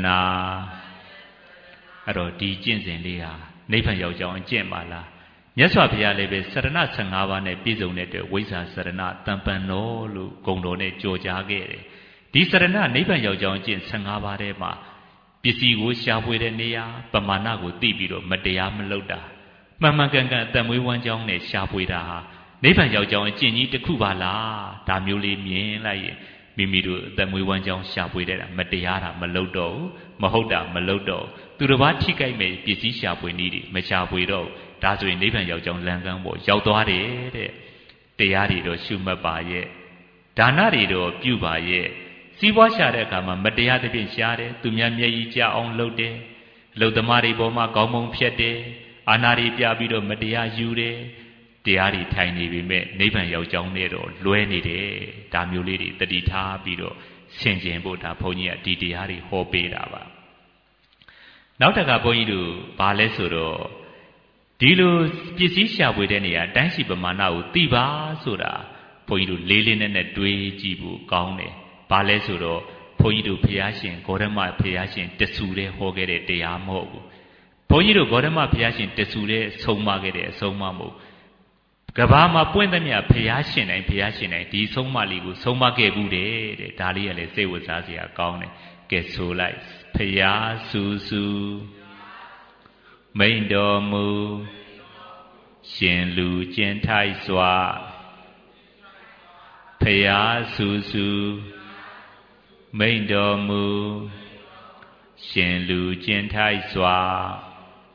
အဲ့တော့ဒီကျင့်စဉ်လေးဟာနိဗ္ဗာန်ရောက်ကြောင်းအကျင့်ပါလားမြတ်စွာဘုရားလည်းပဲစရဏဆယ်ငါးပါးနဲ့ပြည့်စုံတဲ့အတွက်ဝိဇ္ဇာစရဏတံပံတော်လို့ဂုဏ်တော်နဲ့ကြော်ကြားခဲ့တယ်ဒီစရဏနိဗ္ဗာန်ရောက်ကြောင်းအကျင့်ဆယ်ငါးပါးထဲမှာပစ္စည်းကိုရှာဖွေတဲ့နေရာပမာဏကိုသိပြီးတော့မတရားမလုပ်တာမှန်မှန်ကန်ကန်အတ္တမွေးဝမ်းကြောင်းနဲ့ရှာဖွေတာဟာနိဗ္ဗာန်ရောက်ကြောင်းအကျင့်ကြီးတစ်ခုပါလားဒါမျိုးလေးမြင်လိုက်ရင်မိမိတို့အတ္တမွေးဝမ်းကြောင်းရှာဖွေတဲ့တာမတရားတာမလုပ်တော့ဘူးမဟုတ်တာမလုပ်တော့သူတစ်ပါးထိကြိုက်မဲ့ပစ္စည်းရှာဖွေနည်းတွေမရှာဖွေတော့ဒါဆိုရင်နိဗ္ဗာန်ရောက်ကြောင်းလမ်းကမ်းပေါ်ရောက်သွားတယ်တဲ့တရားတွေတော့ရှုမှတ်ပါရဲ့ဒါနတွေတော့ပြုပါရဲ့စီးပွားရှာတဲ့အခါမှာမတရားသဖြင့်ရှာတယ်သူများမျက်ရည်ကျအောင်လုပ်တယ်လုံသမားတွေပေါ်မှာကောင်းမုံဖြတ်တယ်အာဏာတွေပြပြီးတော့မတရားယူတယ်တရားတွေထိုင်နေပြီမဲ့နိဗ္ဗာန်ရောက်ကြောင်းနဲ့တော့လွဲနေတယ်ဒါမျိုးလေးတွေတတိထားပြီးတော့ဆင်ခြင်ဖို့ဒါဘုန်းကြီးကဒီတရားတွေဟောပေးတာပါနောက်တစ်ခါဘုန်းကြီးတို့ဘာလဲဆိုတော့ဒီလိုပစ္စည်းရှာဖွေတဲ့နေရာတိုင်းရှိပမာဏကိုသိပါဆိုတာဘုန်းကြီးတို့လေးလေးနက်နက်တွေးကြည့်ဖို့ကောင်းတယ်ဘာလဲဆိုတော့ဘုန်းကြီးတို့ဖျားရှင်ဂေါရမဖျားရှင်တဆူတဲ့ဟောခဲ့တဲ့တရားမဟုတ်ဘူးဘုန်းကြီးတို့ဂေါရမဖျားရှင်တဆူတဲ့ဆုံးမခဲ့တဲ့အဆုံးမမဟုတ်ကဘာမှာပွင့်သမျှဖျားရှင်တိုင်းဖျားရှင်တိုင်းဒီဆုံးမလေးကိုဆုံးမခဲ့ဘူးတဲ့တဲ့ဒါလေးကလည်းစိတ်ဝင်စားစရာကောင်းတယ်ကဲဆိုလိုက်ဖျားဆူဆူမိန်တော်မူရှင်လူကျင်ထိုက်စွာဖျားဆူဆူမိန်တော်မူရှင်လူကျင်ထိုက်စွာ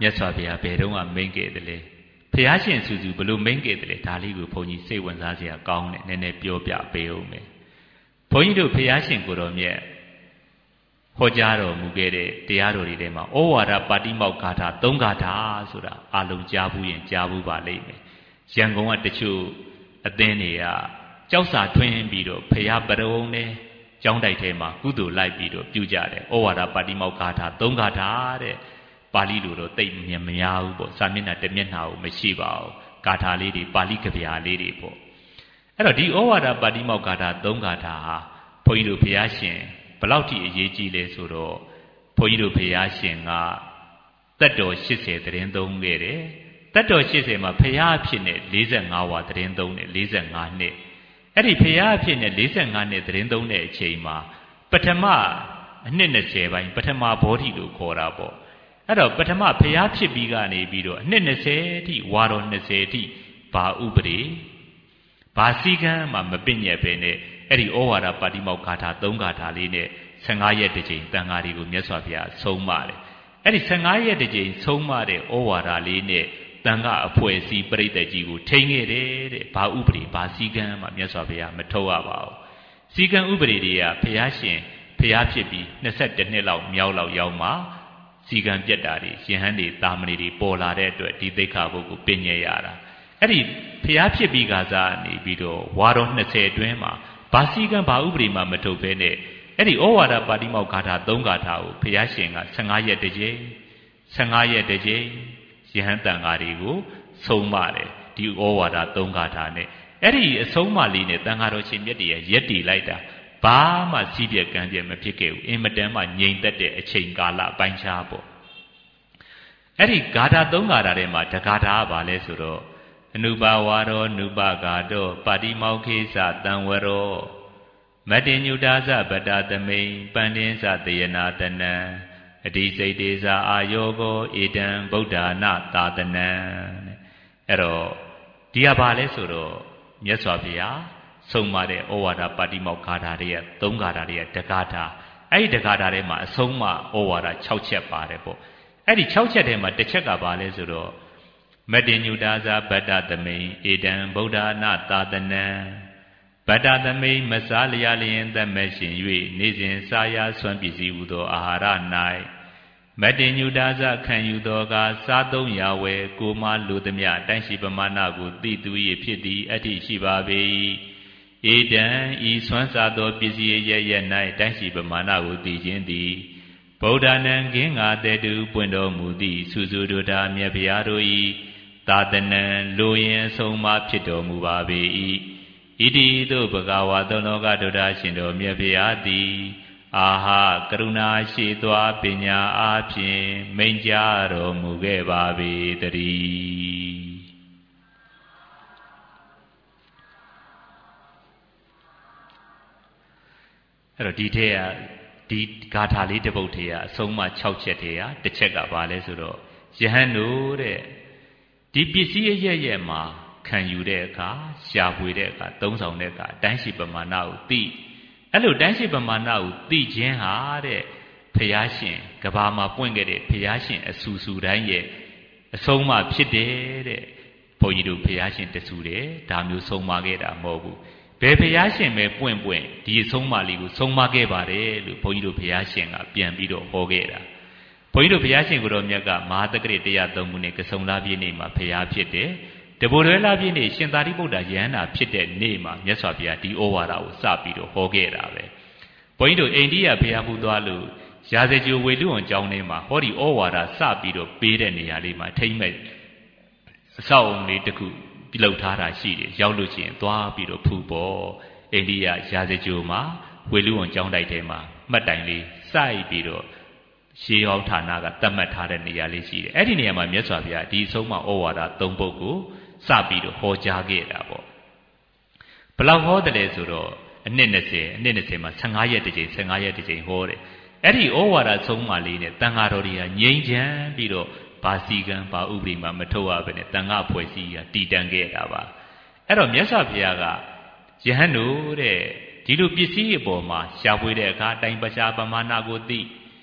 မြတ်စွာဘုရားဘယ်တော့မှမိန့်ခဲ့တယ်လေဘုရားရှင်စုစုဘလို့မိန့်ခဲ့တယ်လေဒါလေးကိုဘုန်းကြီးစိတ်ဝင်စားစရာကောင်းတယ်နည်းနည်းပြောပြပေးအောင်မယ်ဘုန်းကြီးတို့ဘုရားရှင်ကိုယ်တော်မြတ်ဟောကြားတော်မူခဲ့တဲ့တရားတော်တွေထဲမှာဩဝါဒပါတိမောက္ခါထာသုံးဂါထာဆိုတာအလုံးကြားဘူးရင်ကြားဘူးပါလိမ့်မယ်ရန်ကုန်ကတချို့အသင်းတွေကကြောက်စာထွင်းပြီးတော့ဘုရားပရုံနဲ့ကျောင်းတိုက်ထဲမှာကုသိုလ်လိုက်ပြီးတော့ပြုကြတယ်ဩဝါဒပါတိမောက္ခါထာသုံးဂါထာတဲ့ပါဠိလိုတော့တိတ်မြင်မရဘူးပေါ့စာမျက်နှာတစ်မျက်နှာကိုမရှိပါဘူးဂါထာလေးတွေပါဠိကဗျာလေးတွေပေါ့အဲ့တော့ဒီဩဝါဒပါတိမောက္ခါထာသုံးဂါထာဟာဘုန်းကြီးတို့ဘုရားရှင်ဘယ်လောက်ထိအရေးကြီးလဲဆိုတော့ဘုန်းကြီးတို့ဘုရားရှင်ကသက်တော်ရှစ်ဆယ်တရင်သုံးခဲ့တယ်သက်တော်ရှစ်ဆယ်မှာဘုရားအဖြစ်နဲ့လေးဆယ်ငါးဝါတရင်သုံးတယ်လေးဆယ်ငါးနှစ်အဲ့ဒီဘုရားအဖြစ်နဲ့လေးဆယ်ငါးနှစ်တရင်သုံးတဲ့အချိန်မှာပထမအနှစ်နှစ်ဆယ်ပိုင်းပထမဘောဓိလို့ခေါ်တာပေါ့အဲ့တော့ပထမဘုရားဖြစ်ပြီးကနေပြီးတော့အနှစ်နှစ်ဆယ်အထိဝါတော်နှစ်ဆယ်အထိဘာဥပဒေဘာစည်းကမ်းမှမပင့်ညက်ပဲနဲ့အဲ့ဒီဩဝါဒပါတိမောက္ခါထာသုံးဂါထာလေးနဲ့ဆယ်ငါးရက်တစ်ကြိမ်တန်ဃာတွေကိုမြတ်စွာဘုရားဆုံးမတယ်အဲ့ဒီဆယ်ငါးရက်တစ်ကြိမ်ဆုံးမတဲ့ဩဝါဒလေးနဲ့တန်ဃာအဖွဲ့အစည်းပြိဿကြီးကိုထိန်းခဲ့တယ်တဲ့ဘာဥပဒေဘာစည်းကမ်းမှမြတ်စွာဘုရားမထုတ်ရပါဘူးစည်းကမ်းဥပဒေတွေကဘုရားရှင်ဘုရားဖြစ်ပြီးနှစ်ဆက်တစ်နှစ်လောက်မြောက်လောက်ရောက်မှစီကံပြက်တာတွေရှင်ဟန်းတွေတာမဏေတွေပေါ်လာတဲ့အတွက်ဒီသိက္ခာပုဒ်ကိုပင်ညက်ရတာအဲ့ဒီဖျားဖြစ်ပြီးကစားနေပြီးတော့ဝါတော်နှစ်ဆယ်အတွင်းမှာဘာစီကံဘာဥပဒေမှမထုတ်ဘဲနဲ့အဲ့ဒီဩဝါဒပါတိမောက္ခါထာသုံးဂါထာကိုဖျားရှင်ကဆယ်ငါးရက်တစ်ကြိမ်ဆယ်ငါးရက်တစ်ကြိမ်ရှင်ဟန်းတန်ဃာတွေကိုဆုံးမတယ်ဒီဩဝါဒသုံးဂါထာနဲ့အဲ့ဒီအဆုံးအမလေးနဲ့တန်ဃာတော်ရှင်မြတ်တွေရက်တည်လိုက်တာဘာမှစီးပြက်ကံပြက်မဖြစ်ခဲ့ဘူးအင်မတန်မှငြိမ်သက်တဲ့အချိန်ကာလပိုင်းခြားပေါ့အဲ့ဒီဂါထာသုံးဂါထာထဲမှာတဂါထာကဘာလဲဆိုတော့အနုပါဝါရောနုပဂါတောပါတိမောက္ခေသတံဝရောမတ္တိညုတာသဗတ္တသမိန်ပန္တင်သတယနာတနံအတိစိတ်တေဇာအာယောကောဧတံဗုဒ္ဓနာသာသနံအဲ့တော့ဒီကဘာလဲဆိုတော့မြတ်စွာဘုရားဆုံးမတဲ့ဩဝါဒပါတိမောက္ခါထာတွေရဲ့သုံးဂါထာတွေရဲ့တဂါထာအဲ့ဒီတဂါထာထဲမှာအဆုံးမဩဝါဒ၆ချက်ပါတယ်ပေါ့အဲ့ဒီ၆ချက်ထဲမှာတစ်ချက်ကဘာလဲဆိုတော့မတ္တိညုတာဇာဗတ္တသမိန်ဧတံဗုဒ္ဓနာသာသနံဗတ္တသမိန်မစားလျာလျင်သက်မဲ့ရှင်၍နေစဉ်စားရဆွမ်းပစ္စည်းဟူသောအာဟာရ၌မတ္တိညုတာဇခံယူသောကစားသုံးရာဝယ်ကိုမလူသမျှတန်းရှိပမာဏကိုသိသူ၏ဖြစ်သည်အဋ္ဌိရှိပါပေ၏ဧတံဤဆွမ်းစားသောပစ္စည်းရရ၌တန်းရှိပမာဏကိုသိခြင်းသည်ဗုဒ္ဓနံကင်းငါတေတုပွင့်တော်မူသည့်စုစုဒုတာမြတ်ဗျာတို့၏သာသနံလိုရင်ဆုံးမဖြစ်တော်မူပါပေ၏ဣတိသို့ဘဂဝါသောလောကဒုတာရှင်တော်မြတ်ဗျာသည်အာဟကရုဏာရှိသောပညာအားဖြင့်မိန့်ကြားတော်မူခဲ့ပါပေတည်းအဲ့တော့ဒီထဲကဒီဂါထာလေးတစ်ပုဒ်ထဲကအဆုံးအမ၆ချက်ထဲကတစ်ချက်ကဘာလဲဆိုတော့ယဟန်တို့တဲ့ဒီပစ္စည်းအရရက်မှာခံယူတဲ့အခါရှာဖွေတဲ့အခါသုံးဆောင်တဲ့အခါတန်းရှိပမာဏကိုသိအဲ့လိုတန်းရှိပမာဏကိုသိခြင်းဟာတဲ့ဖျားရှင်ကဘာမှာပွင့်ခဲ့တဲ့ဖျားရှင်အဆူဆူတိုင်းရဲ့အဆုံးအမဖြစ်တယ်တဲ့ဘုန်းကြီးတို့ဖျားရှင်တဆူတယ်ဒါမျိုးဆုံးမခဲ့တာမဟုတ်ဘူးဘယ်ဘုရားရှင်ပဲပွင့်ပွင့်ဒီအဆုံးအမလေးကိုဆုံးမခဲ့ပါတယ်လို့ဘုန်းကြီးတို့ဘုရားရှင်ကပြန်ပြီးတော့ဟောခဲ့တာဘုန်းကြီးတို့ဘုရားရှင်ကိုတော်မြတ်ကမဟာတက္ကရာတစ်ရာသုံးခုနဲ့ကစုံလာပြည့်နေ့မှာဘုရားဖြစ်တယ်တဘိုရဲလာပြည့်နေ့ရှင်သာရိပုတ္တရာယဟန္တာဖြစ်တဲ့နေ့မှာမြတ်စွာဘုရားဒီဩဝါဒကိုစပြီးတော့ဟောခဲ့တာပဲဘုန်းကြီးတို့အိန္ဒိယဘုရားပူသွားလို့ရာဇဂိုဝေလူဝန်ကျောင်းထဲမှာဟောဒီဩဝါဒစပြီးတော့ပေးတဲ့နေရာလေးမှာထိမ့်မဲ့အဆောက်အုံလေးတစ်ခုပြုလုပ်ထားတာရှိတယ်ရောက်လို့ရှိရင်သွားပြီးတော့ဖူပေါ်အိန္ဒိယရာဇဂိုမှာဝေလူဝန်ကျောင်းတိုက်ထဲမှာမှတ်တိုင်လေးစိုက်ပြီးတော့ရှေးဟောင်းဌာနကသတ်မှတ်ထားတဲ့နေရာလေးရှိတယ်အဲ့ဒီနေရာမှာမြတ်စွာဘုရားဒီအဆုံးမဩဝါဒသုံးပုဒ်ကိုစပြီးတော့ဟောကြားခဲ့တာပေါ့ဘယ်လောက်ဟောတယ်လဲဆိုတော့အနှစ်၂၀အနှစ်၂၀မှာဆယ်ငါးရက်တစ်ကြိမ်ဆယ်ငါးရက်တစ်ကြိမ်ဟောတယ်အဲ့ဒီဩဝါဒဆုံးမလေးနဲ့တန်ဃာတော်တွေကငြိမ်းချမ်းပြီးတော့ဘာစီကံဘာဥပဒေမှမထုတ်ရဘဲနဲ့တန်ဃာဖွဲ့စည်းကတည်တံခဲ့တာပါအဲ့တော့မြတ်စွာဘုရားကယဟန်တို့တဲ့ဒီလိုပစ္စည်းအပေါ်မှာရှားပွေတဲ့အခါတိုင်ပရှားပမာဏကိုသိ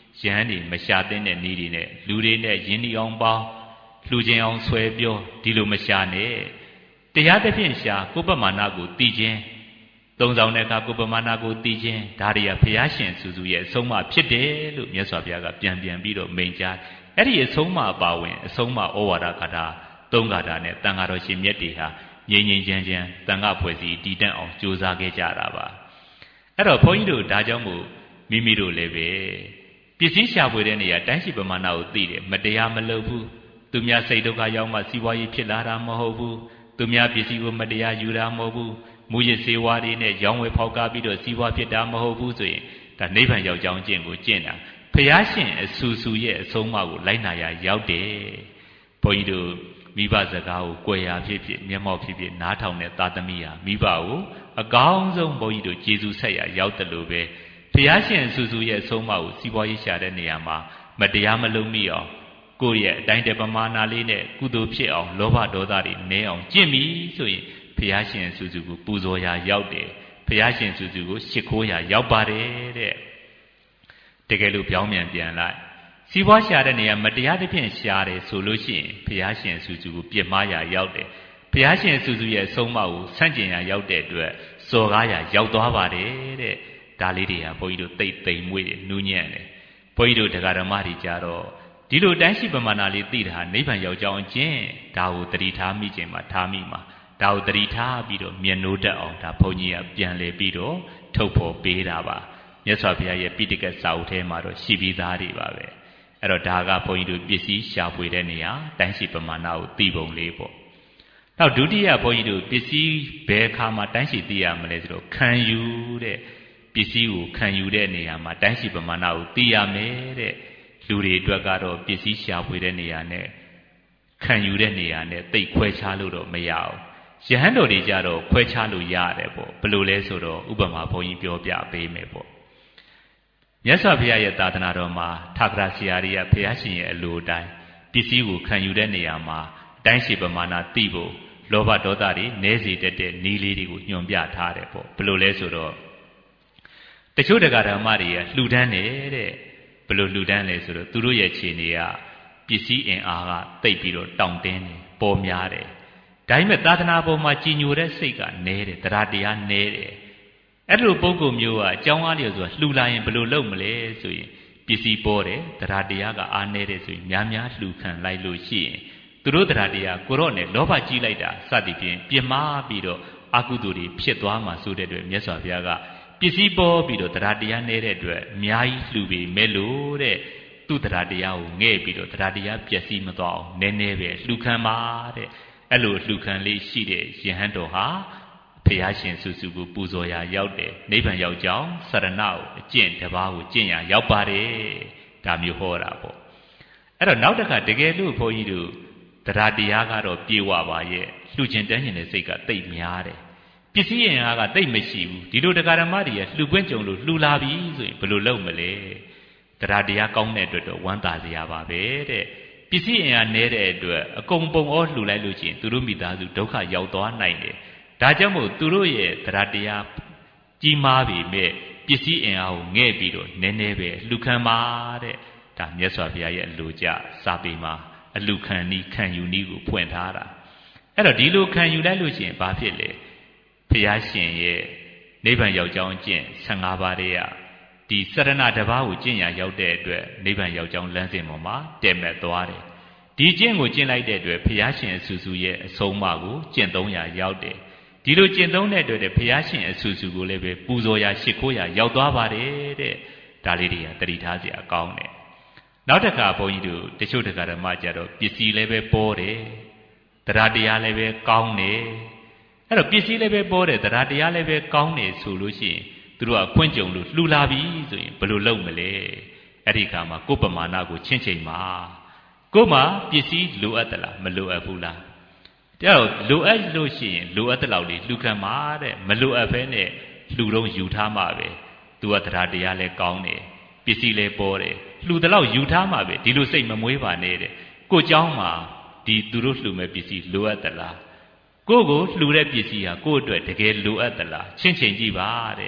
ယဟန်ဒီမရှာတဲ့နဲ့နီးတွေနဲ့လူတွေနဲ့ယင်းဒီအောင်ပေါင်းလှူခြင်းအောင်ဆွဲပြောဒီလိုမရှာနဲ့တရားသဖြင့်ရှာကိုယ်ပမာဏကိုတည်ခြင်းသုံးဆောင်တဲ့အခါကိုယ်ပမာဏကိုတည်ခြင်းဒါတွေကဘုရားရှင်စုစုရဲ့အဆုံးအမဖြစ်တယ်လို့မြတ်စွာဘုရားကပြန်ပြန်ပြီးတော့မိန့်ကြားအဲ့ဒီအဆုံးအမအပါဝင်အဆုံးအမဩဝါဒကထာသုံးကထာနဲ့တန်ဃာတော်ရှင်မြတ်တွေဟာငြိမ်ငြိမ်ချမ်းချမ်းတန်ခါဖွဲ့စည်းတည်တံ့အောင်ကြိုးစားခဲ့ကြတာပါအဲ့တော့ဘုန်းကြီးတို့ဒါကြောင့်မို့မိမိတို့လည်းပဲပစ္စည်းရှာဖွေတဲ့နေရာတိုင်းရှိပမာဏကိုသိတယ်မတရားမလုပ်ဘူးသူများစိတ်ဒုက္ခရောက်မှစီးပွားရေးဖြစ်လာတာမဟုတ်ဘူးသူများပစ္စည်းကိုမတရားယူတာမဟုတ်ဘူးမူရစ်စေဝါတွေနဲ့ရောင်းဝယ်ဖောက်ကားပြီးတော့စီးပွားဖြစ်တာမဟုတ်ဘူးဆိုရင်ဒါနိဗ္ဗာန်ရောက်ကြောင်းကျင့်ကိုကျင့်တာဘုရားရှင်အဆူဆူရဲ့အဆုံးအမကိုလိုက်နာရရောက်တယ်ဘုန်းကြီးတို့မိဘစကားကိုကြွယ်ရာဖြစ်ဖြစ်မျက်မှောက်ဖြစ်ဖြစ်နားထောင်တဲ့သာသမီဟာမိဘကိုအကောင်းဆုံးဘုန်းကြီးတို့ကျေးဇူးဆက်ရရောက်တယ်လို့ပဲဘုရားရှင်အဆူဆူရဲ့အဆုံးအမကိုစီးပွားရေးရှာတဲ့နေရာမှာမတရားမလုပ်မိအောင်ကိုယ့်ရဲ့အတိုင်းတပမာဏလေးနဲ့ကုသိုလ်ဖြစ်အောင်လောဘဒေါသတွေနည်းအောင်ကျင့်ပြီဆိုရင်ဘုရားရှင်အဆူဆူကိုပူဇော်ရာရောက်တယ်ဘုရားရှင်အဆူဆူကိုရှ िख ိုးရာရောက်ပါတယ်တဲ့တကယ်လို့ပြောင်းပြန်ပြန်လိုက်စီးပွားရှာတဲ့နေရာမတရားသဖြင့်ရှာတယ်ဆိုလို့ရှိရင်ဘုရားရှင်အဆူဆူကိုပြစ်မှားရာရောက်တယ်ဘုရားရှင်အဆူဆူရဲ့အဆုံးအမကိုဆန့်ကျင်ရာရောက်တဲ့အတွက်စော်ကားရာရောက်သွားပါတယ်တဲ့ဒါလေးတွေဟာဘုန်းကြီးတို့သိပ်သိမ်မွေ့တယ်နူးညံ့တယ်ဘုန်းကြီးတို့တရားဓမ္မတွေကြတော့ဒီလိုတိုင်းရှိပမာဏလေးသိတာဟာနိဗ္ဗာန်ရောက်ကြောင်းအကျင့်ဒါကိုတတိထားမိခြင်းမှာထားမိမှာဒါကိုတတိထားပြီးတော့မျက်နှိုးတက်အောင်ဒါဘုန်းကြီးကပြန်လေပြီးတော့ထုတ်ဖော်ပေးတာပါမြတ်စွာဘုရားရဲ့ပိဋကစာအုပ်ထဲမှာတော့ရှိပြီးသားတွေပါပဲအဲ့တော့ဒါကဘုန်းကြီးတို့ပစ္စည်းရှာဖွေတဲ့နေရာတိုင်းရှိပမာဏကိုသိပုံလေးပေါ့နောက်ဒုတိယဘုန်းကြီးတို့ပစ္စည်းဘယ်အခါမှာတိုင်းရှိသိရမလဲဆိုတော့ခံယူတဲ့ပစ္စည်းကိုခံယူတဲ့နေရာမှာတိုင်းရှိပမာဏကိုသိရမယ်တဲ့လူတွေအတွက်ကတော့ပစ္စည်းရှာဖွေတဲ့နေရာနဲ့ခံယူတဲ့နေရာနဲ့သိခွဲခြားလို့တော့မရအောင်ယဟန်တော်တွေကြတော့ခွဲခြားလို့ရတယ်ပေါ့ဘယ်လိုလဲဆိုတော့ဥပမာဘုန်းကြီးပြောပြပေးမယ်ပေါ့မြတ်စွာဘုရားရဲ့သာသနာတော်မှာထာဂရဆရာကြီးကဘုရားရှင်ရဲ့အလိုတိုင်းပစ္စည်းကိုခံယူတဲ့နေရာမှာအတိုင်းရှိပမာဏသိဖို့လောဘဒေါသတွေနည်းစေတတ်တဲ့နည်းလေးတွေကိုညွှန်ပြထားတယ်ပေါ့ဘယ်လိုလဲဆိုတော့တချို့တရားဓမ္မတွေကလှူဒန်းနေတဲ့ဘယ်လိုလှူဒန်းလဲဆိုတော့သူတို့ရဲ့ခြေနေကပစ္စည်းအင်အားကတိတ်ပြီးတော့တောင့်တင်းတယ်ပေါ်များတယ်ဒါပေမဲ့သာသနာပေါ်မှာကြီးညိုတဲ့စိတ်ကနည်းတယ်တရားတရားနည်းတယ်အဲ့လိုပုံကုမျိုးကအကြောင်းအားလျော်ဆိုတာလှူလာရင်ဘယ်လိုလုပ်မလဲဆိုရင်ပစ္စည်းပေါ်တယ်တရားတရားကအားနည်းတယ်ဆိုရင်များများလှူခံလိုက်လို့ရှိရင်သူတို့တရားတရားကိုရော့နဲ့လောဘကြီးလိုက်တာစသည်ဖြင့်ပြင်းမာပြီးတော့အကုသိုလ်တွေဖြစ်သွားမှာဆိုတဲ့အတွက်မြတ်စွာဘုရားကပစ္စည်းပေါ်ပြီးတော့တရားတရားနည်းတဲ့အတွက်အများကြီးလှူပြီးမဲ့လို့တဲ့သူ့တရားတရားကိုငဲ့ပြီးတော့တရားတရားပျက်စီးမသွားအောင်နည်းနည်းပဲလှူခံပါတဲ့အဲ့လိုလှူခံလေးရှိတဲ့ယဟန်တော်ဟာဘုရားရှင်စုစုကိုပူဇော်ရာရောက်တယ်နိဗ္ဗာန်ရောက်ကြောင်းစရဏကိုအကျင့်တစ်ပါးကိုကျင့်ရာရောက်ပါတယ်ဒါမျိုးဟောတာပေါ့အဲ့တော့နောက်တစ်ခါတကယ်လို့ဘုန်းကြီးတို့တရားတရားကတော့ပြေဝပါရဲ့လှူခြင်းတန်းခြင်းတဲ့စိတ်ကတိတ်များတယ်ပစ္စည်းရင်အားကတိတ်မရှိဘူးဒီလိုတရားဓမ္မတွေကလှူခွင့်ကြုံလို့လှူလာပြီဆိုရင်ဘယ်လိုလုပ်မလဲတရားတရားကောင်းတဲ့အတွက်တော့ဝမ်းသာစရာပါပဲတဲ့ပစ္စည်းအင်အားနည်းတဲ့အတွက်အကုန်ပုံဩလှူလိုက်လို့ရှိရင်သူတို့မိသားစုဒုက္ခရောက်သွားနိုင်တယ်ဒါကြောင့်မို့သူတို့ရဲ့တရားတရားကြီးမားပြီမဲ့ပစ္စည်းအင်အားကိုငဲ့ပြီးတော့နည်းနည်းပဲလှူခံပါတဲ့ဒါမြတ်စွာဘုရားရဲ့အလိုကြစာပေမှာအလှူခံနည်းခံယူနည်းကိုဖွင့်ထားတာအဲ့တော့ဒီလိုခံယူလိုက်လို့ရှိရင်ဘာဖြစ်လဲဘုရားရှင်ရဲ့နိဗ္ဗာန်ရောက်ကြောင်းကျင့်ဆယ်ငါးပါးတည်းကဒီစရဏတစ်ပါးကိုကျင့်ရရောက်တဲ့အတွက်နိဗ္ဗာန်ရောက်ကြောင်းလမ်းစဉ်ပေါ်မှာတည်မဲ့သွားတယ်ဒီကျင့်ကိုကျင့်လိုက်တဲ့အတွက်ဘုရားရှင်အဆူဆူရဲ့အဆုံးအမကိုကျင့်သုံးရာရောက်တယ်ဒီလိုကျင့်သုံးတဲ့အတွက်ဘုရားရှင်အဆူဆူကိုလည်းပဲပူဇော်ရာရှ िख ိုးရာရောက်သွားပါတယ်တဲ့ဒါလေးတွေကတတိထားစရာကောင်းတယ်နောက်တစ်ခါဘုန်းကြီးတို့တချို့တရားဓမ္မကြတော့ပစ္စည်းလည်းပဲပေါ်တယ်တရားတရားလည်းပဲကောင်းတယ်အဲ့တော့ပစ္စည်းလည်းပဲပေါ်တယ်တရားတရားလည်းပဲကောင်းတယ်ဆိုလို့ရှိရင်သူတို့ကခွင့်ကြုံလို့လှူလာပြီဆိုရင်ဘယ်လိုလုပ်မလဲအဲ့ဒီခါမှာကိုယ်ပမာဏကိုချင်းချိန်ပါကိုယ်မှာပစ္စည်းလိုအပ်သလားမလိုအပ်ဘူးလားတဲ့တော့လိုအပ်လို့ရှိရင်လိုအပ်တဲ့လောက်လေးလှူခံပါတဲ့မလိုအပ်ဘဲနဲ့လှူတော့ယူထားမှာပဲသူကတရားတရားလည်းကောင်းတယ်ပစ္စည်းလည်းပေါ်တယ်လှူတဲ့လောက်ယူထားမှာပဲဒီလိုစိတ်မမွေးပါနဲ့တဲ့ကိုเจ้าမှာဒီသူတို့လှူမဲ့ပစ္စည်းလိုအပ်သလားကိုကိုလှူတဲ့ပစ္စည်းဟာကိုယ့်အတွက်တကယ်လိုအပ်သလားချင်းချိန်ကြည့်ပါတဲ့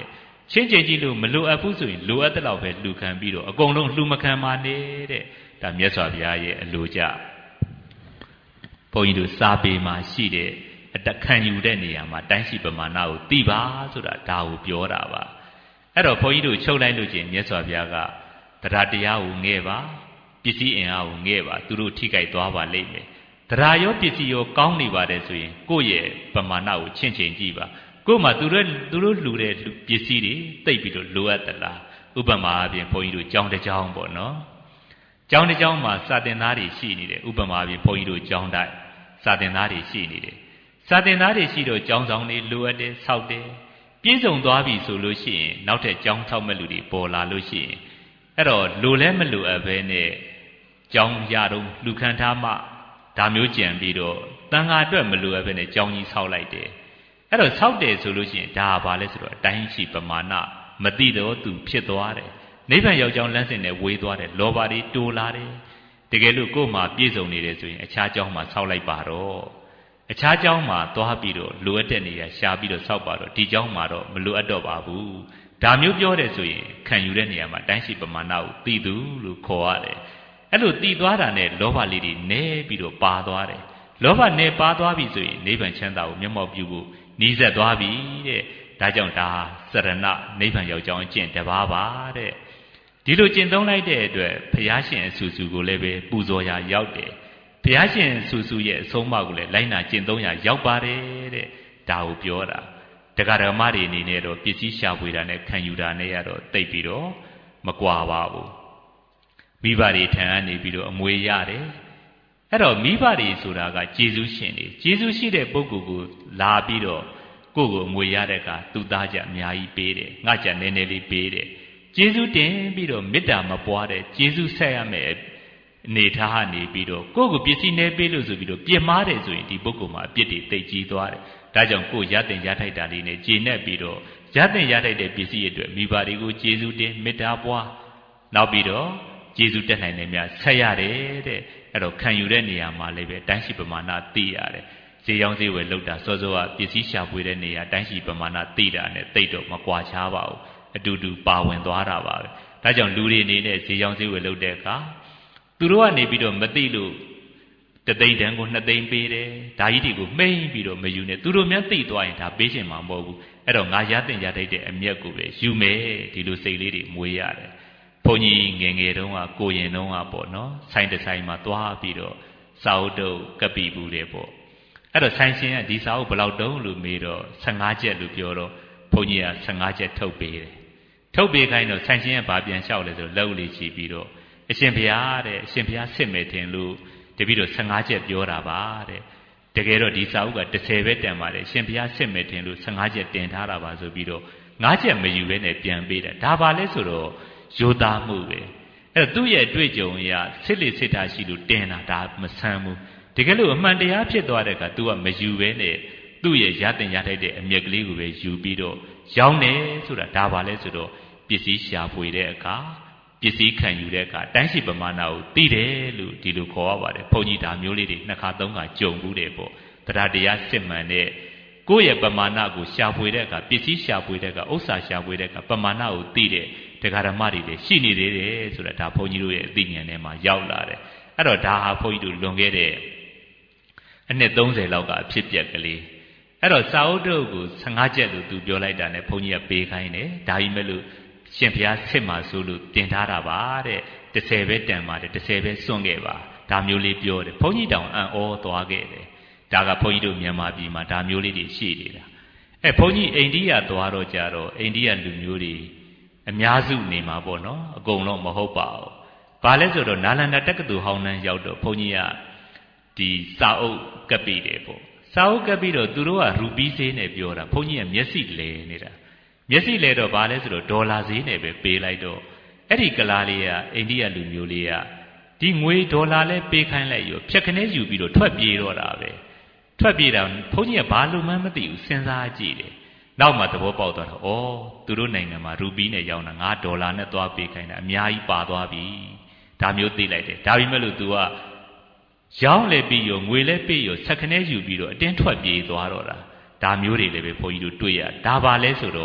ချင်းချင်းကြီးလို့မလိုအပ်ဘူးဆိုရင်လိုအပ်တဲ့လောက်ပဲလူခံပြီးတော့အကုန်လုံးလူမခံပါနဲ့တဲ့ဒါမြတ်စွာဘုရားရဲ့အလိုကြဘုန်းကြီးတို့စာပေမှာရှိတဲ့အတခံယူတဲ့နေရာမှာတိုင်းရှိပမာဏကိုသိပါဆိုတာဒါကိုပြောတာပါအဲ့တော့ဘုန်းကြီးတို့ချုပ်လိုက်လို့ချင်းမြတ်စွာဘုရားကတရားတရားကိုငဲ့ပါပစ္စည်းအင်အားကိုငဲ့ပါသူတို့ထိကြိုက်သွားပါလိမ့်မယ်တရားရောပစ္စည်းရောကောင်းနေပါတယ်ဆိုရင်ကိုယ့်ရဲ့ပမာဏကိုချင့်ချိန်ကြည့်ပါကို့မှာသူတို့သူတို့လှူတဲ့ပစ္စည်းတွေတိတ်ပြီးတော့လိုအပ်သလားဥပမာအပြင်ဘုန်းကြီးတို့ကြောင်းတစ်ကြောင်းပေါ့နော်ကြောင်းတစ်ကြောင်းမှာစာသင်သားတွေရှိနေတယ်ဥပမာအပြင်ဘုန်းကြီးတို့ကြောင်းတိုက်စာသင်သားတွေရှိနေတယ်စာသင်သားတွေရှိတော့ကြောင်းဆောင်တွေလိုအပ်တယ်ဆောက်တယ်ပြည့်စုံသွားပြီဆိုလို့ရှိရင်နောက်ထပ်ကြောင်းဆောက်မဲ့လူတွေပေါ်လာလို့ရှိရင်အဲ့တော့လိုလဲမလိုအပ်ဘဲနဲ့ကြောင်းရတော့လူခံထားမှဒါမျိုးကြံပြီးတော့တန်ခါအတွက်မလိုအပ်ဘဲနဲ့ကြောင်းကြီးဆောက်လိုက်တယ်အဲ့တော့ဆောက်တယ်ဆိုလို့ရှိရင်ဒါဘာလဲဆိုတော့အတိုင်းရှိပမာဏမသိတော့သူဖြစ်သွားတယ်နိဗ္ဗာန်ရောက်ကြောင်းလမ်းစဉ်နဲ့ဝေးသွားတယ်လောဘတွေတိုးလာတယ်တကယ်လို့ကိုယ်မှာပြည့်စုံနေတယ်ဆိုရင်အခြားကြောင်းမှာဆောက်လိုက်ပါတော့အခြားကြောင်းမှာသွားပြီးတော့လိုအပ်တဲ့နေရာရှာပြီးတော့ဆောက်ပါတော့ဒီကြောင်းမှာတော့မလိုအပ်တော့ပါဘူးဒါမျိုးပြောတယ်ဆိုရင်ခံယူတဲ့နေရာမှာတိုင်းရှိပမာဏကိုသိသူလို့ခေါ်ရတယ်အဲ့လိုသိသွားတာနဲ့လောဘလေးတွေနည်းပြီးတော့ပါသွားတယ်လောဘနဲ့ပါသွားပြီဆိုရင်နိဗ္ဗာန်ချမ်းသာကိုမျက်မှောက်ပြုဖို့နီးစပ်သွားပြီတဲ့ဒါကြောင့်ဒါစရဏနိဗ္ဗာန်ရောက်ကြောင်းအကျင့်တစ်ပါးပါတဲ့ဒီလိုကျင့်သုံးလိုက်တဲ့အတွက်ဘုရားရှင်အဆူဆူကိုလည်းပဲပူဇော်ရာရောက်တယ်ဘုရားရှင်အဆူဆူရဲ့အဆုံးအမကိုလည်းလိုက်နာကျင့်သုံးရာရောက်ပါတယ်တဲ့ဒါကိုပြောတာတရားဓမ္မတွေအနေနဲ့တော့ပစ္စည်းရှာဖွေတာနဲ့ခံယူတာနဲ့ရတော့တိတ်ပြီးတော့မကွာပါဘူးမိဘတွေထံကနေပြီးတော့အမွေရတယ်အဲ့တော့မိဘတွေဆိုတာကကျေးဇူးရှင်တွေကျေးဇူးရှိတဲ့ပုဂ္ဂိုလ်ကိုလာပြီးတော့ကိုယ့်ကိုအမွေရတဲ့ကသူ့သားကြအများကြီးပေးတယ်ငါကြနည်းနည်းလေးပေးတယ်ကျေးဇူးတင်ပြီးတော့မေတ္တာမပွားတဲ့ကျေးဇူးဆက်ရမယ်အနေထားကနေပြီးတော့ကိုယ့်ကိုပစ္စည်းနေပေးလို့ဆိုပြီးတော့ပြစ်မှားတယ်ဆိုရင်ဒီပုဂ္ဂိုလ်မှာအပြစ်တွေသိကြီးသွားတယ်ဒါကြောင့်ကိုယ်ရတဲ့ရထိုက်တာလေးနဲ့ကျေနပ်ပြီးတော့ရတဲ့ရထိုက်တဲ့ပစ္စည်းအတွက်မိဘတွေကိုကျေးဇူးတင်မေတ္တာပွားနောက်ပြီးတော့ကျေးဇူးတက်နိုင်တယ်များဆက်ရတယ်တဲ့အဲ့တော့ခံယူတဲ့နေရာမှာလည်းပဲတိုင်းရှိပမာဏသိရတယ်ဈေးရောင်းဈေးဝယ်လောက်တာစောစောကပစ္စည်းရှာဖွေတဲ့နေရာတိုင်းရှိပမာဏသိတာနဲ့သိတော့မကွာခြားပါဘူးအတူတူပါဝင်သွားတာပါပဲဒါကြောင့်လူတွေအနေနဲ့ဈေးရောင်းဈေးဝယ်လောက်တဲ့အခါသူတို့ကနေပြီးတော့မသိလို့တသိန်းတန်းကိုနှစ်သိန်းပေးတယ်ဒါကြီးတွေကိုမှိန်ပြီးတော့မယူနဲ့သူတို့များသိသွားရင်ဒါပေးရှင်မှာမဟုတ်ဘူးအဲ့တော့ငါရတဲ့ရတဲ့တဲ့အမျက်ကိုပဲယူမယ်ဒီလိုစိတ်လေးတွေမွေးရတယ်ဘုန်းကြီးငယ်ငယ်တုန်းကကိုရင်တုန်းကပေါ့နော်ဆိုင်တဆိုင်မှာသွားပြီးတော့စာအုပ်တုပ်ကပ်ပြီးဘူးတယ်ပေါ့အဲ့တော့ဆိုင်ရှင်ကဒီစာအုပ်ဘယ်လောက်တုံးလို့မေးတော့ဆယ့်ငါးကျပ်လို့ပြောတော့ဘုန်းကြီးကဆယ့်ငါးကျပ်ထုတ်ပေးတယ်ထုတ်ပေးခိုင်းတော့ဆိုင်ရှင်ကဘာပြန်လျှောက်လဲဆိုတော့လက်ဦးလေးချီပြီးတော့အရှင်ဘုရားတဲ့အရှင်ဘုရားစစ်မယ်ထင်လို့တပည့်တော်ဆယ့်ငါးကျပ်ပြောတာပါတဲ့တကယ်တော့ဒီစာအုပ်ကတစ်ဆယ်ပဲတန်ပါတယ်အရှင်ဘုရားစစ်မယ်ထင်လို့ဆယ့်ငါးကျပ်တင်ထားတာပါဆိုပြီးတော့ငါးကျပ်မယူဘဲနဲ့ပြန်ပေးတယ်ဒါပါလဲဆိုတော့ရိုးသားမှုပဲအဲ့တော့သူ့ရဲ့အတွေ့အကြုံအရစစ်လေစစ်တာရှိလို့တင်တာဒါမဆန်းဘူးတကယ်လို့အမှန်တရားဖြစ်သွားတဲ့အခါ तू ကမယူဘဲနဲ့သူ့ရဲ့ရတင်ရထိုက်တဲ့အမျက်ကလေးကိုပဲယူပြီးတော့ရောင်းတယ်ဆိုတာဒါပါလဲဆိုတော့ပစ္စည်းရှာဖွေတဲ့အခါပစ္စည်းခံယူတဲ့အခါတိုင်းရှိပမာဏကိုသိတယ်လို့ဒီလိုခေါ်ရပါတယ်ဘုန်းကြီးဒါမျိုးလေးတွေနှစ်ခါသုံးခါကြုံဘူးတယ်ပေါ့တရားတရားစစ်မှန်တဲ့ကိုယ့်ရဲ့ပမာဏကိုရှာဖွေတဲ့အခါပစ္စည်းရှာဖွေတဲ့အခါဥစ္စာရှာဖွေတဲ့အခါပမာဏကိုသိတဲ့တရားဓမ္မတွေလည်းရှိနေသေးတယ်ဆိုတာဒါဘုန်းကြီးတို့ရဲ့အသိဉာဏ်ထဲမှာရောက်လာတယ်အဲ့တော့ဒါဟာဘုန်းကြီးတို့လွန်ခဲ့တဲ့အနှစ်သုံးဆယ်လောက်ကအဖြစ်ပြက်ကလေးအဲ့တော့စာအုပ်တုပ်ကိုဆယ့်ငါးကျပ်လို့သူပြောလိုက်တာနဲ့ဘုန်းကြီးကပေးခိုင်းတယ်ဒါကြီးမဲ့လို့ရှင်ဘုရားစစ်မှာဆိုလို့တင်ထားတာပါတဲ့တစ်ဆယ်ပဲတန်ပါတယ်တစ်ဆယ်ပဲစွန့်ခဲ့ပါဒါမျိုးလေးပြောတယ်ဘုန်းကြီးတောင်အံ့ဩသွားခဲ့တယ်ဒါကဘုန်းကြီးတို့မြန်မာပြည်မှာဒါမျိုးလေးတွေရှိနေတာအဲဘုန်းကြီးအိန္ဒိယသွားတော့ကြတော့အိန္ဒိယလူမျိုးတွေအများစုနေမှာပေါ့နော်အကုန်လုံးမဟုတ်ပါဘူးဘာလဲဆိုတော့နာလန္ဒတက္ကသိုလ်ဟောင်းနှန်းရောက်တော့ဘုန်းကြီးကဒီစာအုပ်ကပ်ပြီးတယ်ပေါ့စာအုပ်ကပ်ပြီးတော့သူတို့ကရူပီးဈေးနဲ့ပြောတာဘုန်းကြီးကမျက်စိလဲနေတာမျက်စိလဲတော့ဘာလဲဆိုတော့ဒေါ်လာဈေးနဲ့ပဲပေးလိုက်တော့အဲ့ဒီကလားလေးကအိန္ဒိယလူမျိုးလေးကဒီငွေဒေါ်လာလဲပေးခိုင်းလိုက်ရောဖြက်ခနဲယူပြီးတော့ထွက်ပြေးတော့တာပဲထွက်ပြေးတာဘုန်းကြီးကဘာလို့မှမသိဘူးစဉ်းစားကြည့်တယ်နောက်မှသဘောပေါက်သွားတော့ဩသူတို့နိုင်ငံမှာရူပီးနဲ့ရောင်းတာငါဒေါ်လာနဲ့သွားပေးခိုင်းတာအများကြီးပါသွားပြီဒါမျိုးသိလိုက်တယ်ဒါပေမဲ့လို့ तू ကရောင်းလဲပြီးရောငွေလဲပေးရောဆက်ခနဲယူပြီးတော့အတင်းထွက်ပြေးသွားတော့တာဒါမျိုးတွေလည်းပဲဘုန်းကြီးတို့တွေ့ရဒါပါလဲဆိုတော့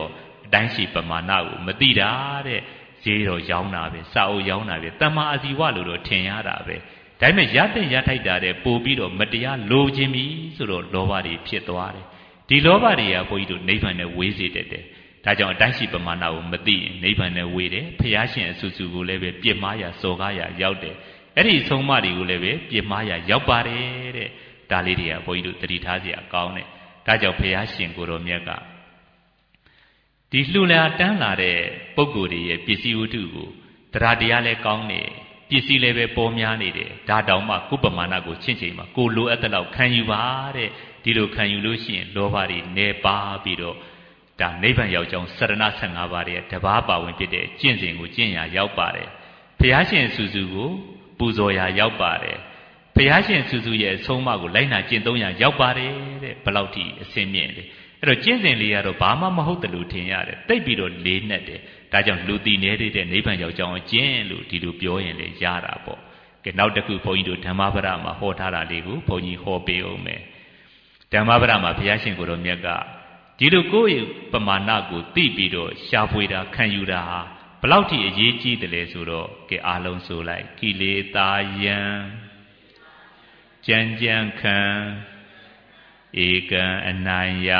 တိုင်းရှိပမာဏကိုမသိတာတဲ့ဈေးတော့ရောင်းတာပဲစာအုပ်ရောင်းတာပဲတမ္မာအာဇီဝလို့တော့ထင်ရတာပဲဒါပေမဲ့ရတဲ့ရထိုက်တာတဲ့ပို့ပြီးတော့မတရားလိုချင်ပြီဆိုတော့လောဘတွေဖြစ်သွားတယ်ဒီလောဘတွေကဘုန်းကြီးတို့နိဗ္ဗာန်နဲ့ဝေးစေတတ်တယ်ဒါကြောင့်အတိုင်းရှိပမာဏကိုမသိရင်နိဗ္ဗာန်နဲ့ဝေးတယ်ဖျားရှင်အဆူဆူကိုလည်းပဲပြစ်မှားရစော်ကားရရောက်တယ်အဲ့ဒီဆုံးမတွေကိုလည်းပဲပြစ်မှားရရောက်ပါတယ်တဲ့ဒါလေးတွေကဘုန်းကြီးတို့သတိထားစရာကောင်းတယ်ဒါကြောင့်ဖျားရှင်ကိုတော်မြတ်ကဒီလှူလာတန်းလာတဲ့ပုဂ္ဂိုလ်တွေရဲ့ပစ္စည်းဝတ္ထုကိုတရားတရားလည်းကောင်းနေပစ္စည်းလည်းပဲပေါ်များနေတယ်ဒါတောင်မှကုပမာဏကိုချင့်ချိန်မှာကိုလိုအပ်တဲ့လောက်ခံယူပါတဲ့ဒီလိုခံယူလို့ရှိရင်လောဘတွေနေပါပြီးတော့ဒါနိဗ္ဗာန်ရောက်ကြောင်းစရဏဆယ့်ငါးပါးရဲ့တဘာပါဝင်ဖြစ်တဲ့ကျင့်စဉ်ကိုကျင့်ရာရောက်ပါတယ်ဘုရားရှင်ဆူဆူကိုပူဇော်ရာရောက်ပါတယ်ဘုရားရှင်ဆူဆူရဲ့အဆုံးအမကိုလိုက်နာကျင့်သုံးရာရောက်ပါတယ်တဲ့ဘယ်လောက်ထိအစင်းမြင့်လဲအဲ့တော့ကျင့်စဉ်လေးကတော့ဘာမှမဟုတ်တယ်လို့ထင်ရတယ်တိတ်ပြီးတော့လေးနက်တယ်ဒါကြောင့်လူတည်နေတဲ့နိဗ္ဗာန်ရောက်ကြောင်းအကျင့်လို့ဒီလိုပြောရင်လေရတာပေါ့ကဲနောက်တစ်ခုဘုန်းကြီးတို့ဓမ္မပဒမှာဟောထားတာလေးကိုဘုန်းကြီးဟောပေးအောင်မယ်ဓမ္မပဒမှာဘုရားရှင်ကိုယ်တော်မြတ်ကဒီလိုကိုယ့်ရဲ့ပမာဏကိုသိပြီးတော့ရှားဖွေတာခံယူတာဟာဘယ်လောက်ထိအရေးကြီးတယ်လဲဆိုတော့ကဲအားလုံးဆိုလိုက်ကိလေသာယံကြံကြံခံဧကံအနိုင်ယ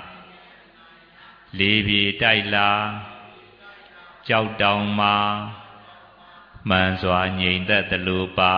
လေးပြေတိုက်လာကြောက်တောင်မှာမှန်စွာငြိမ်သက်သလိုပါ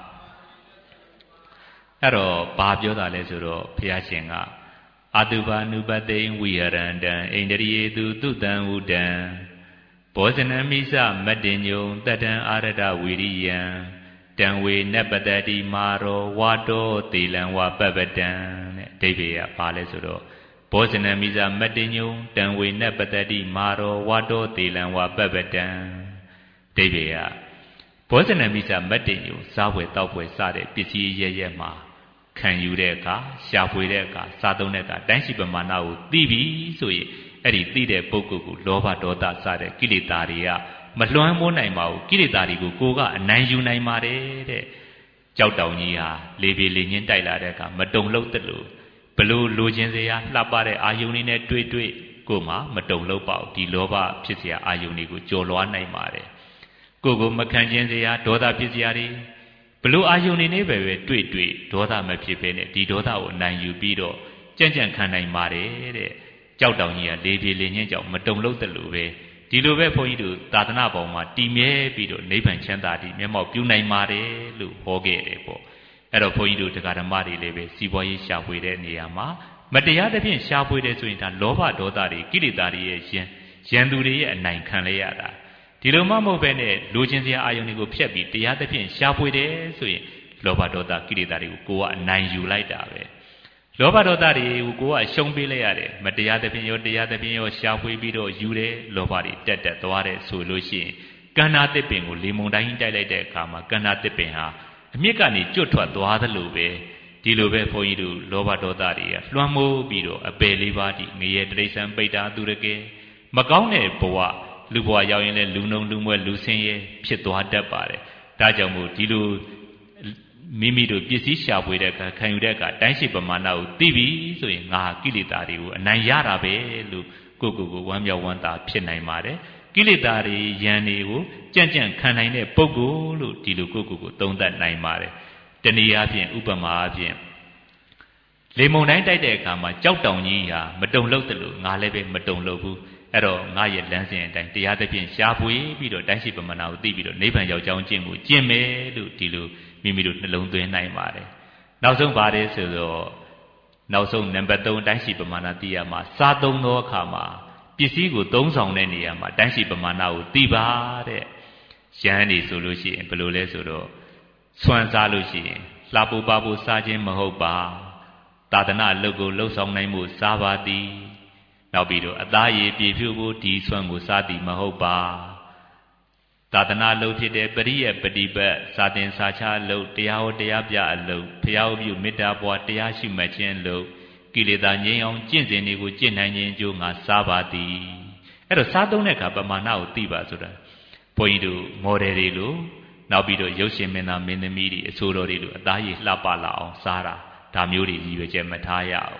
အဲ့တော့ဘာပြောတာလဲဆိုတော့ဘုရားရှင်ကအတုပါနုပတိဝိဟရန္တံဣန္ဒရိယေတုတုတံဝုတံဘောဇနမိစမတ္တညုံတတံအာရဒဝိရိယံတံဝေနပတတိမာရောဝါတောတေလံဝပပတံတဲ့အဓိပ္ပာယ်ကဘာလဲဆိုတော့ဘောဇနမိစမတ္တညုံတံဝေနပတတိမာရောဝါတောတေလံဝပပတံအဓိပ္ပာယ်ကဘောဇနမိစမတ္တညုံစားပွဲတောက်ပွဲစတဲ့ပစ္စည်းရရမှာခံယူတဲ့အခါရှာဖွေတဲ့အခါစားသုံးတဲ့အခါတိုင်းရှိပမာဏကိုသိပြီဆိုရင်အဲ့ဒီသိတဲ့ပုဂ္ဂိုလ်ကိုလောဘဒေါသစတဲ့ကိလေသာတွေကမလွှမ်းမိုးနိုင်ပါဘူးကိလေသာတွေကိုကိုယ်ကအနိုင်ယူနိုင်ပါတယ်တဲ့ကြောက်တောင်ကြီးဟာလေပြေလေညင်းတိုက်လာတဲ့အခါမတုံလို့တက်လို့ဘလို့လိုချင်စရာလှပတဲ့အာယုန်တွေနဲ့တွေ့တွေ့ကိုမှမတုံလို့ပေါ့ဒီလောဘဖြစ်စရာအာယုန်တွေကိုကြော်လွှားနိုင်ပါတယ်ကိုကိုမခံခြင်းစရာဒေါသဖြစ်စရာတွေဘလို့အာယုန်နေနေပဲပဲတွေ့တွေ့ဒေါသမဖြစ်ပဲနဲ့ဒီဒေါသကိုအနိုင်ယူပြီးတော့ကြံ့ကြံ့ခံနိုင်ပါတယ်တဲ့ကြောက်တောင်ကြီးကလေပြေလေညင်းကြောင့်မတုံလို့တက်လို့ပဲဒီလိုပဲဘုန်းကြီးတို့သာသနာ့ဘောင်မှာတည်မြဲပြီးတော့နိဗ္ဗာန်ချမ်းသာတည်မျက်မှောက်ပြုနိုင်ပါတယ်လို့ဟောခဲ့တယ်ပေါ့အဲ့တော့ဘုန်းကြီးတို့တရားဓမ္မတွေလည်းပဲစီးပွားရေးရှာဖွေတဲ့နေရာမှာမတရားသဖြင့်ရှာဖွေတယ်ဆိုရင်ဒါလောဘဒေါသတွေကိလေသာတွေရဲ့ယံယံသူတွေရဲ့အနိုင်ခံလဲရတာဒီလိုမှမဟုတ်ပဲနဲ့လိုချင်စရာအာယုန်တွေကိုဖျက်ပြီးတရားသဖြင့်ရှာဖွေတယ်ဆိုရင်လောဘဒေါသကိလေသာတွေကိုကိုယ်ကအနိုင်ယူလိုက်တာပဲလောဘဒေါသတွေကိုကိုယ်ကအရှုံးပေးလိုက်ရတယ်မတရားသဖြင့်ရောတရားသဖြင့်ရောရှာဖွေပြီးတော့ယူတယ်လောဘတွေတက်တက်သွားတယ်ဆိုလို့ရှိရင်ကန္နာတစ်ပင်ကိုလေမုန်တိုင်းတိုက်လိုက်တဲ့အခါမှာကန္နာတစ်ပင်ဟာအမြစ်ကနေကျွတ်ထွက်သွားသလိုပဲဒီလိုပဲဘုန်းကြီးတို့လောဘဒေါသတွေကလွှမ်းမိုးပြီးတော့အပယ်လေးပါးဒီငရေတိရစ္ဆာန်ပိတ္တာသူရကေမကောင်းတဲ့ဘဝလူဘဝရောက်ရင်လည်းလူနှုံလူမွဲလူဆင်းရဲဖြစ်သွားတတ်ပါတယ်ဒါကြောင့်မို့ဒီလိုမိမိတို့ပစ္စည်းရှာဖွေတဲ့အခါခံယူတဲ့အခါတိုင်းရှိပမာဏကိုသိပြီဆိုရင်ငါကိလေသာတွေကိုအနိုင်ရတာပဲလို့ကိုကိုကိုဝမ်းမြောက်ဝမ်းသာဖြစ်နိုင်ပါတယ်ကိလေသာတွေယံတွေကိုကြံ့ကြံ့ခံနိုင်တဲ့ပုဂ္ဂိုလ်လို့ဒီလိုကိုကိုကိုသုံးသပ်နိုင်ပါတယ်တနည်းအားဖြင့်ဥပမာအားဖြင့်လေမုန်တိုင်းတိုက်တဲ့အခါမှာကြောက်တောင်ကြီးဟာမတုံလို့တယ်လို့ငါလည်းပဲမတုံလို့ဘူးအဲ့တော့ငါရဲ့လမ်းစဉ်အတိုင်းတရားသဖြင့်ရှားပွေပြီးတော့တိုင်းရှိပမာဏကိုသိပြီးတော့နိဗ္ဗာန်ရောက်ကြောင်းကျင့်ကိုကျင့်မယ်လို့ဒီလိုမိမိတို့နှလုံးသွင်းနိုင်ပါတယ်နောက်ဆုံးပါတယ်ဆိုတော့နောက်ဆုံးနံပါတ်သုံးတိုင်းရှိပမာဏသိရမှာစားသုံးသောအခါမှာပစ္စည်းကိုသုံးဆောင်တဲ့နေရာမှာတိုင်းရှိပမာဏကိုသိပါတဲ့ရဟန်းနေဆိုလို့ရှိရင်ဘယ်လိုလဲဆိုတော့ဆွမ်းစားလို့ရှိရင်လှပူပါပူစားခြင်းမဟုတ်ပါသာသနာအလုပ်ကိုလှုပ်ဆောင်နိုင်မှုစားပါသည်နောက်ပြီးတော့အသားရည်ပြည့်ဖြူဖို့ဒီဆွမ်းကိုစားသည်မဟုတ်ပါသာသနာလုပ်ဖြစ်တဲ့ပရိယပฏิပတ်စာသင်စာချအလုပ်တရားဟောတရားပြအလုပ်ဖျားပြုမေတ္တာပွားတရားရှိမှတ်ခြင်းအလုပ်ကိလေသာငြိမ်းအောင်ကျင့်စဉ်တွေကိုကျင့်နိုင်ခြင်းအကျိုးငါစားပါသည်အဲ့တော့စားသုံးတဲ့အခါပမာဏကိုသိပါဆိုတာဘုန်းကြီးတို့မော်ဒယ်တွေလို့နောက်ပြီးတော့ရုပ်ရှင်မင်းသားမင်းသမီးတွေအဆိုတော်တွေလို့အသားရည်လှပလာအောင်စားတာဒါမျိုးတွေရည်ရွယ်ချက်မထားရအောင်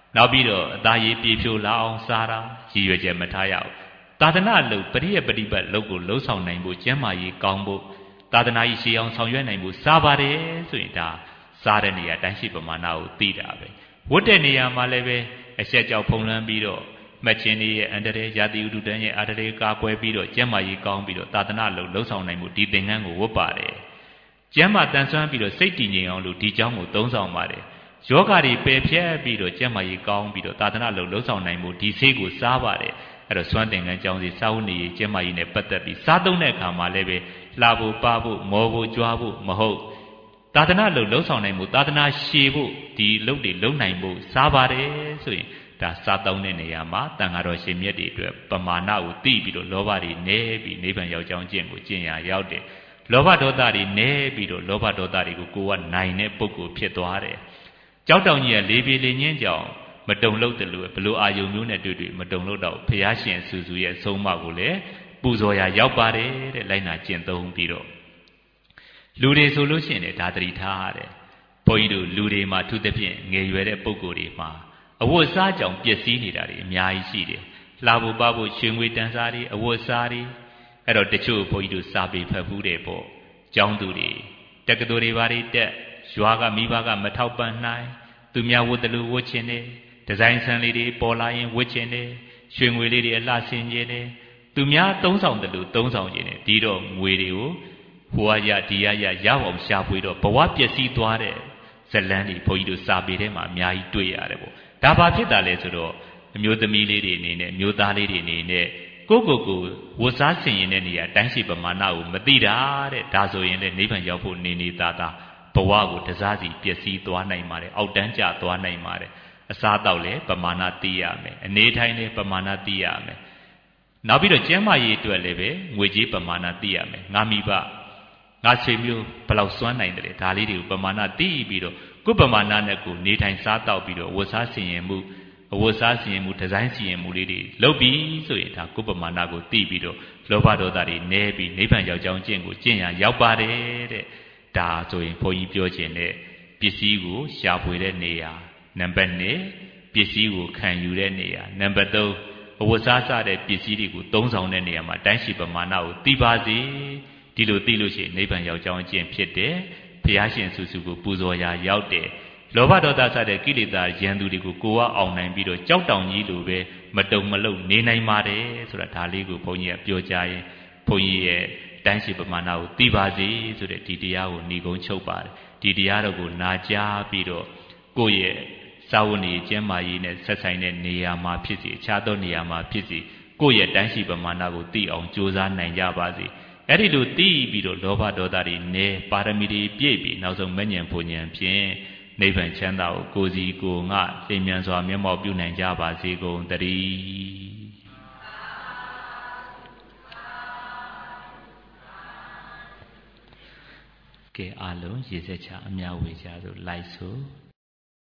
နောက်ပြီးတော့အသားရည်ပြေဖြိုးလာအောင်စားတာရည်ရွယ်ချက်မထားရဘူးသာသနာလုပ်ပရိယပฏิပတ်လုပ်ကိုလှုပ်ဆောင်နိုင်ဖို့ကျမ်းမာရေးကောင်းဖို့သာသနာရေးရှေးအောင်ဆောင်ရွက်နိုင်ဖို့စားပါတယ်ဆိုရင်ဒါစားတဲ့နေရာတိုင်းရှိပမာဏကိုသိတာပဲဝတ်တဲ့နေရာမှာလည်းပဲအဆက်ကြောက်ဖုံလန်းပြီးတော့မှတ်ခြင်းတွေရဲ့အန္တရာယ်ယာတိဥဒုတန်းရဲ့အန္တရာယ်ကာကွယ်ပြီးတော့ကျမ်းမာရေးကောင်းပြီးတော့သာသနာလုပ်လှုပ်ဆောင်နိုင်မှုဒီသင်္ကန်းကိုဝတ်ပါတယ်ကျမ်းမာတန်ဆွမ်းပြီးတော့စိတ်တည်ငြိမ်အောင်လို့ဒီเจ้าကိုသုံးဆောင်ပါတယ်ယောဂါတွေပယ်ဖြတ်ပြီးတော့ကျမ်းမာရေးကောင်းပြီးတော့သာသနာလုပ်လှုပ်ဆောင်နိုင်မှုဒီဆေးကိုစားပါတယ်အဲ့တော့စွမ်းသင်္ကန်းကြောင်းစီစာဝတ်နေရေးကျမ်းမာရေးနဲ့ပတ်သက်ပြီးစားသုံးတဲ့အခါမှာလည်းပဲလှဖို့ပဖို့မောဖို့ကြွားဖို့မဟုတ်သာသနာလုပ်လှုပ်ဆောင်နိုင်မှုသာသနာရှည်ဖို့ဒီလုပ်တွေလုပ်နိုင်ဖို့စားပါတယ်ဆိုရင်ဒါစားသုံးတဲ့နေရာမှာတန်ဃာတော်ရှင်မြတ်တွေအတွက်ပမာဏကိုသိပြီးတော့လောဘတွေနည်းပြီးနိဗ္ဗာန်ရောက်ကြောင်းကျင့်ကိုကျင့်ရရောက်တယ်လောဘဒေါသတွေနည်းပြီးတော့လောဘဒေါသတွေကိုကိုယ်ကနိုင်တဲ့ပုဂ္ဂိုလ်ဖြစ်သွားတယ်ကြောက်တောင်ကြီးကလေးပြေလေးညင်းကြောင်မတုံလို့တယ်လို့ဘလို့အာယုံမျိုးနဲ့တွေ့တွေ့မတုံလို့တော့ဘုရားရှင်ဆူဆူရဲ့ဆုံးမကိုလည်းပူဇော်ရရောက်ပါတယ်တဲ့လိုက်နာကျင့်သုံးပြီးတော့လူတွေဆိုလို့ရှိရင်လည်းဒါတတိထားရတယ်ဘုန်းကြီးတို့လူတွေမှာသူသဖြင့်ငယ်ရွယ်တဲ့ပုဂ္ဂိုလ်တွေမှာအဝတ်စားကြောင့်ပျက်စီးနေတာတွေအများကြီးရှိတယ်လှဖို့ပဖို့ရွှေငွေတန်စားတွေအဝတ်စားတွေအဲ့တော့တချို့ဘုန်းကြီးတို့စာပေဖတ်ဘူးတယ်ပေါ့ကျောင်းသူတွေတက္ကသိုလ်တွေဘာတွေတက်ရွာကမိဘကမထောက်ပံ့နိုင်သူများဝတ်တယ်လို့ဝတ်ချင်တယ်ဒီဇိုင်းဆန်လေးတွေပေါ်လာရင်ဝတ်ချင်တယ်ရွှေငွေလေးတွေအလှဆင်ကျင်တယ်သူများသုံးဆောင်တယ်လို့သုံးဆောင်ကျင်တယ်ဒီတော့ငွေတွေကိုဟိုကရဒီရရရအောင်ရှာဖွေတော့ဘဝပျက်စီးသွားတဲ့ဇလန်းတွေဘုန်းကြီးတို့စာပေထဲမှာအများကြီးတွေ့ရတယ်ပေါ့ဒါဘာဖြစ်တာလဲဆိုတော့အမျိုးသမီးလေးတွေအနေနဲ့မျိုးသားလေးတွေအနေနဲ့ကိုကိုကိုဝတ်စားဆင်ရင်တဲ့နေရာတိုင်းရှိပမာဏကိုမသိတာတဲ့ဒါဆိုရင်လည်းနိဗ္ဗာန်ရောက်ဖို့နေနေသားသားဘဝကိုတစားစီပျက်စီးသွားနိုင်ပါတယ်အောက်တန်းကျသွားနိုင်ပါတယ်အစားအသောက်လည်းပမာဏသိရမယ်အနေထိုင်လည်းပမာဏသိရမယ်နောက်ပြီးတော့ကျမ်းမာရေးအတွက်လည်းပဲငွေကြေးပမာဏသိရမယ်ငါမိဘငါဆွေမျိုးဘယ်လောက်စွမ်းနိုင်တယ်ဒါလေးတွေကိုပမာဏသိပြီးတော့ကိုယ်ပမာဏနဲ့ကိုနေထိုင်စားတောက်ပြီးတော့ဝတ်စားဆင်ရင်မှုအဝတ်စားဆင်ရင်မှုဒီဇိုင်းဆင်ရင်မှုလေးတွေလုပ်ပြီးဆိုရင်ဒါကိုယ်ပမာဏကိုသိပြီးတော့လောဘဒေါသတွေနည်းပြီးနိဗ္ဗာန်ရောက်ကြောင်းကျင့်ကိုကျင့်ရရောက်ပါတယ်တဲ့ဒါဆိုရင်ဘုန်းကြီးပြောခြင်းတဲ့ပစ္စည်းကိုရှာဖွေတဲ့နေရာနံပါတ်နှစ်ပစ္စည်းကိုခံယူတဲ့နေရာနံပါတ်သုံးအဝတ်စားစတဲ့ပစ္စည်းတွေကိုသုံးဆောင်တဲ့နေရာမှာတိုင်းရှိပမာဏကိုသိပါစေဒီလိုသိလို့ရှိရင်နိဗ္ဗာန်ရောက်ကြောင်းအကျင့်ဖြစ်တယ်ဘုရားရှင်ဆူဆူကိုပူဇော်ရာရောက်တယ်လောဘဒေါသစတဲ့ကိလေသာရန်သူတွေကိုကိုယ်ကအောင်နိုင်ပြီးတော့ကြောက်တောင်ကြီးလိုပဲမတုံမလုံနေနိုင်ပါတယ်ဆိုတာဒါလေးကိုဘုန်းကြီးကပြောကြရင်ဘုန်းကြီးရဲ့တိုင်းရှိပမာဏကိုသိပါစေဆိုတဲ့ဒီတရားကိုဏီကုံချုပ်ပါတယ်ဒီတရားတော်ကိုနာကြားပြီးတော့ကိုယ့်ရဲ့စာဝတ်နေကျမ်းမာရေးနဲ့ဆက်ဆိုင်တဲ့နေရာမှာဖြစ်စီအခြားသောနေရာမှာဖြစ်စီကိုယ့်ရဲ့တိုင်းရှိပမာဏကိုသိအောင်ကြိုးစားနိုင်ကြပါစေအဲ့ဒီလိုသိပြီးတော့လောဘဒေါသတွေနည်းပါရမီတွေပြည့်ပြီးနောက်ဆုံးမဉ္ဇဉ်ဘုံဉ္ဇဉ်ဖြင့်နိဗ္ဗာန်ချမ်းသာကိုကိုယ်စီကိုယ်ငါလင်းမြန်စွာမျက်မှောက်ပြုနိုင်ကြပါစေကုန်သတည်းကဲအားလုံးရေစက်ချအများဝေကြသို့လိုက်ဆို